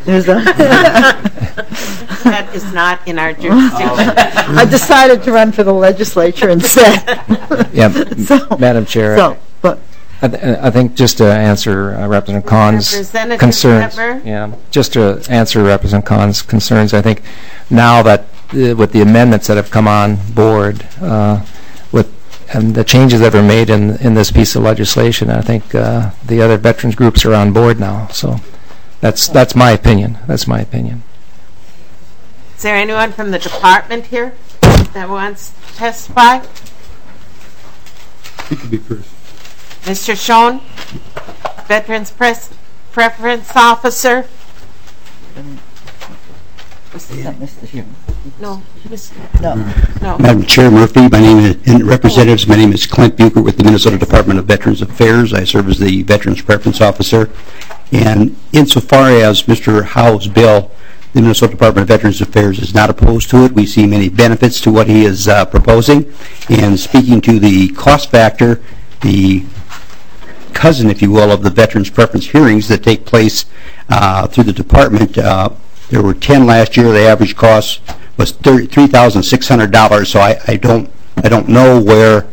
That is not in our jurisdiction. I decided to run for the legislature instead. Yeah, Madam Chair. I think just to answer Representative Kahn's concerns. Just to answer Representative Kahn's concerns, I think now that with the amendments that have come on board, and the changes that were made in this piece of legislation, I think the other veterans groups are on board now. So that's my opinion. That's my opinion. Is there anyone from the department here that wants to testify? You could be first. Mr. Schoen, Veterans Preference Officer. No. Madam Chair Murphy, and representatives, my name is Clint Bucher with the Minnesota Department of Veterans Affairs. I serve as the Veterans Preference Officer. And insofar as Mr. Howe's bill, the Minnesota Department of Veterans Affairs is not opposed to it. We see many benefits to what he is proposing. And speaking to the cost factor, the cousin, if you will, of the Veterans Preference hearings that take place through the department, there were 10 last year. The average cost was $3,600. So I don't know where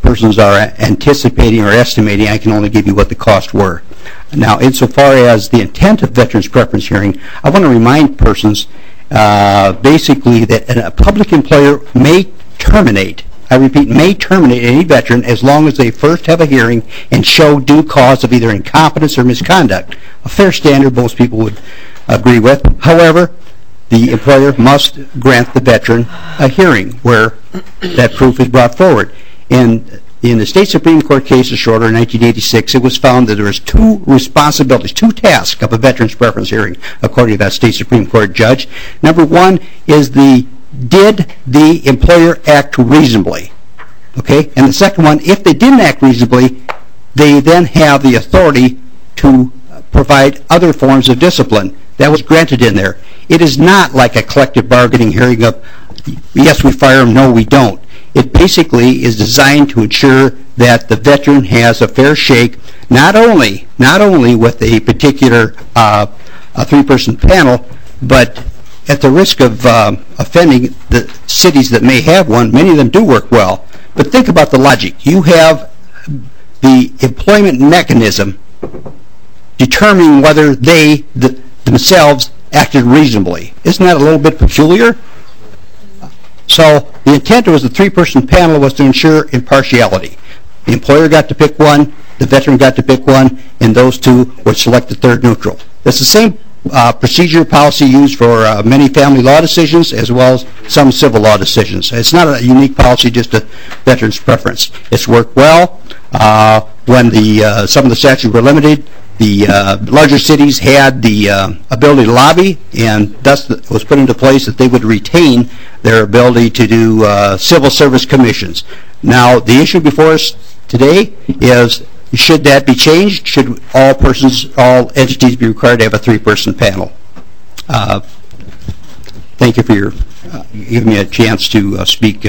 persons are anticipating or estimating. I can only give you what the costs were. Now, insofar as the intent of veterans preference hearing, I want to remind persons basically that a public employer may terminate, I repeat, may terminate any veteran as long as they first have a hearing and show due cause of either incompetence or misconduct. A fair standard most people would agree with. However, the employer must grant the veteran a hearing where that proof is brought forward. And in the State Supreme Court case of Schroeder in 1986, it was found that there was two responsibilities, two tasks of a veterans preference hearing, according to that State Supreme Court judge. Number one is did the employer act reasonably? Okay? And the second one, if they didn't act reasonably, they then have the authority to provide other forms of discipline. That was granted in there. It is not like a collective bargaining hearing of, yes, we fire them, no, we don't. It basically is designed to ensure that the veteran has a fair shake, not only with a particular a three-person panel, but at the risk of offending the cities that may have one. Many of them do work well. But think about the logic. You have the employment mechanism determining whether they themselves acted reasonably. Isn't that a little bit peculiar? So the intent was the three-person panel was to ensure impartiality. The employer got to pick one, the veteran got to pick one, and those two would select the third neutral. It's the same procedure policy used for many family law decisions as well as some civil law decisions. It's not a unique policy, just a veteran's preference. It's worked well. When some of the statutes were limited, the larger cities had the ability to lobby, and thus it was put into place that they would retain their ability to do civil service commissions. Now, the issue before us today is, should that be changed? Should all entities be required to have a three-person panel? Thank you for giving me a chance to speak,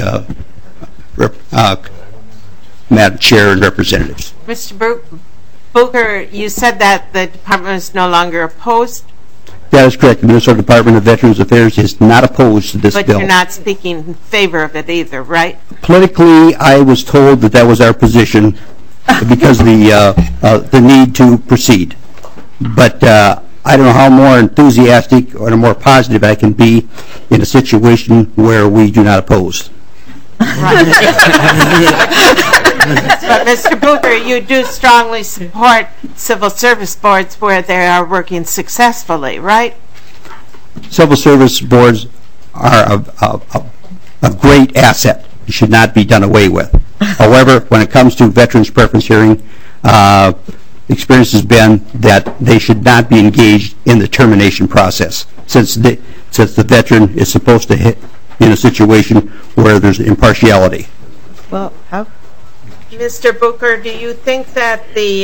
Madam Chair and representatives. Mr. Booker, you said that the department is no longer opposed? That is correct. The Minnesota Department of Veterans Affairs is not opposed to this bill. But you're not speaking in favor of it either, right? Politically, I was told that was our position because of the need to proceed. But I don't know how more enthusiastic or more positive I can be in a situation where we do not oppose. Right. But Mr. Booker, you do strongly support civil service boards where they are working successfully, right? Civil service boards are a great asset. It should not be done away with. However, when it comes to veterans preference hearing, the experience has been that they should not be engaged in the termination process, since the veteran is supposed to hit in a situation where there's impartiality. Well, how? Mr. Booker, do you think that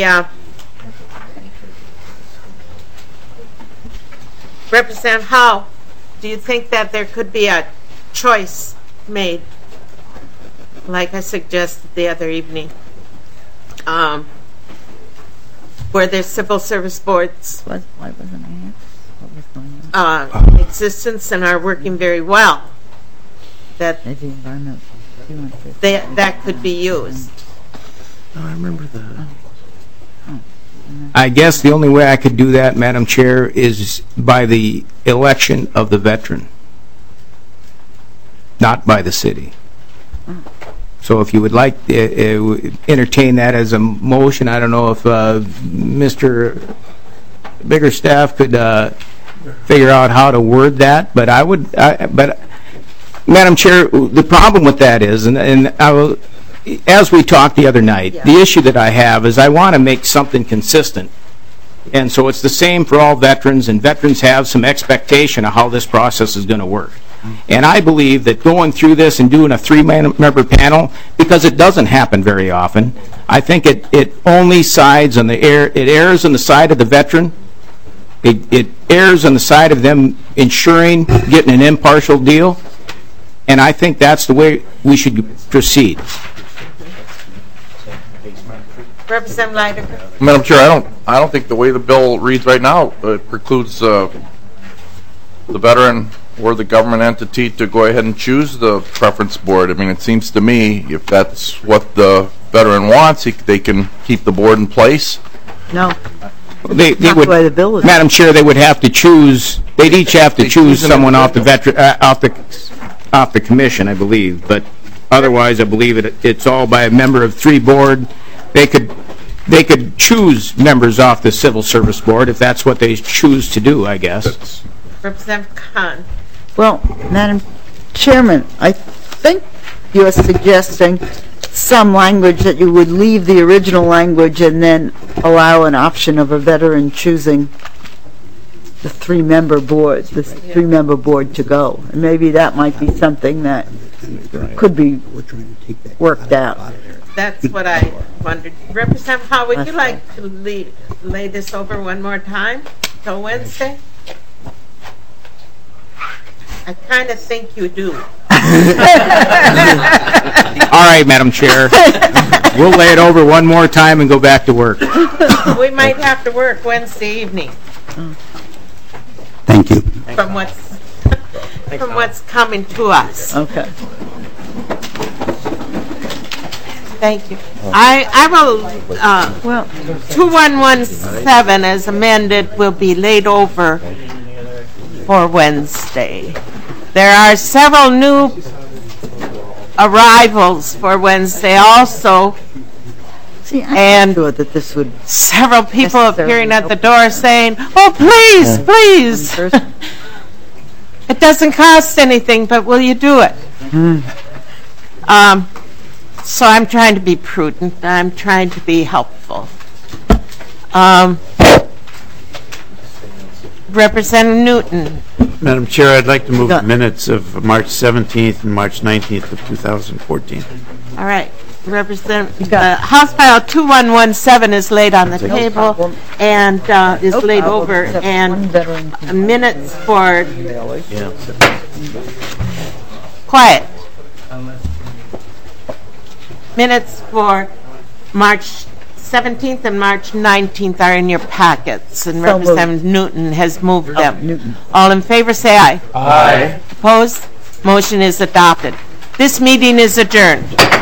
Representative Howe, do you think that there could be a choice made, like I suggested the other evening, where there's civil service boards existence and are working very well, that could be used? I remember that. I guess the only way I could do that, Madam Chair, is by the election of the veteran, not by the city. So if you would like to entertain that as a motion, I don't know if Mr. Biggerstaff could figure out how to word that, but I would. But Madam Chair, the problem with that is, and I will. As we talked the other night, the issue that I have is I want to make something consistent. And so it's the same for all veterans, and veterans have some expectation of how this process is going to work. And I believe that going through this and doing a three-member panel, because it doesn't happen very often, I think it only sides on it errs on the side of the veteran. It errs on the side of them ensuring getting an impartial deal. And I think that's the way we should proceed. Representative Leider. Madam Chair, I don't think the way the bill reads right now precludes the veteran or the government entity to go ahead and choose the preference board. I mean, it seems to me if that's what the veteran wants, they can keep the board in place. No. They would, Madam Chair, they would have to choose. They'd each have to choose someone off the commission, I believe. But otherwise, I believe it's all by a member of 3 board. They could choose members off the Civil Service Board if that's what they choose to do, I guess. Representative Khan. Well, Madam Chairman, I think you're suggesting some language that you would leave the original language and then allow an option of a veteran choosing the 3-member board, this 3-member board to go. And maybe that might be something that could be worked out. That's what I wondered. Representative Hall, would you like to lay this over one more time till Wednesday? I kind of think you do. All right, Madam Chair. We'll lay it over one more time and go back to work. We might have to work Wednesday evening. Thank you. From what's coming to us. Okay. Thank you. I will, 2117 as amended will be laid over for Wednesday. There are several new arrivals for Wednesday also. See, and sure that this would several people appearing at the door saying, "Oh, please, please." It doesn't cost anything, but will you do it? So I'm trying to be prudent. I'm trying to be helpful. Representative Newton. Madam Chair, I'd like to move the minutes of March 17th and March 19th of 2014. All right. House File 2117 is laid on the table and is laid over, and minutes for quiet. Minutes for March 17th and March 19th are in your packets, and Representative Newton has moved them. All in favor, say aye. Aye. Opposed? Motion is adopted. This meeting is adjourned.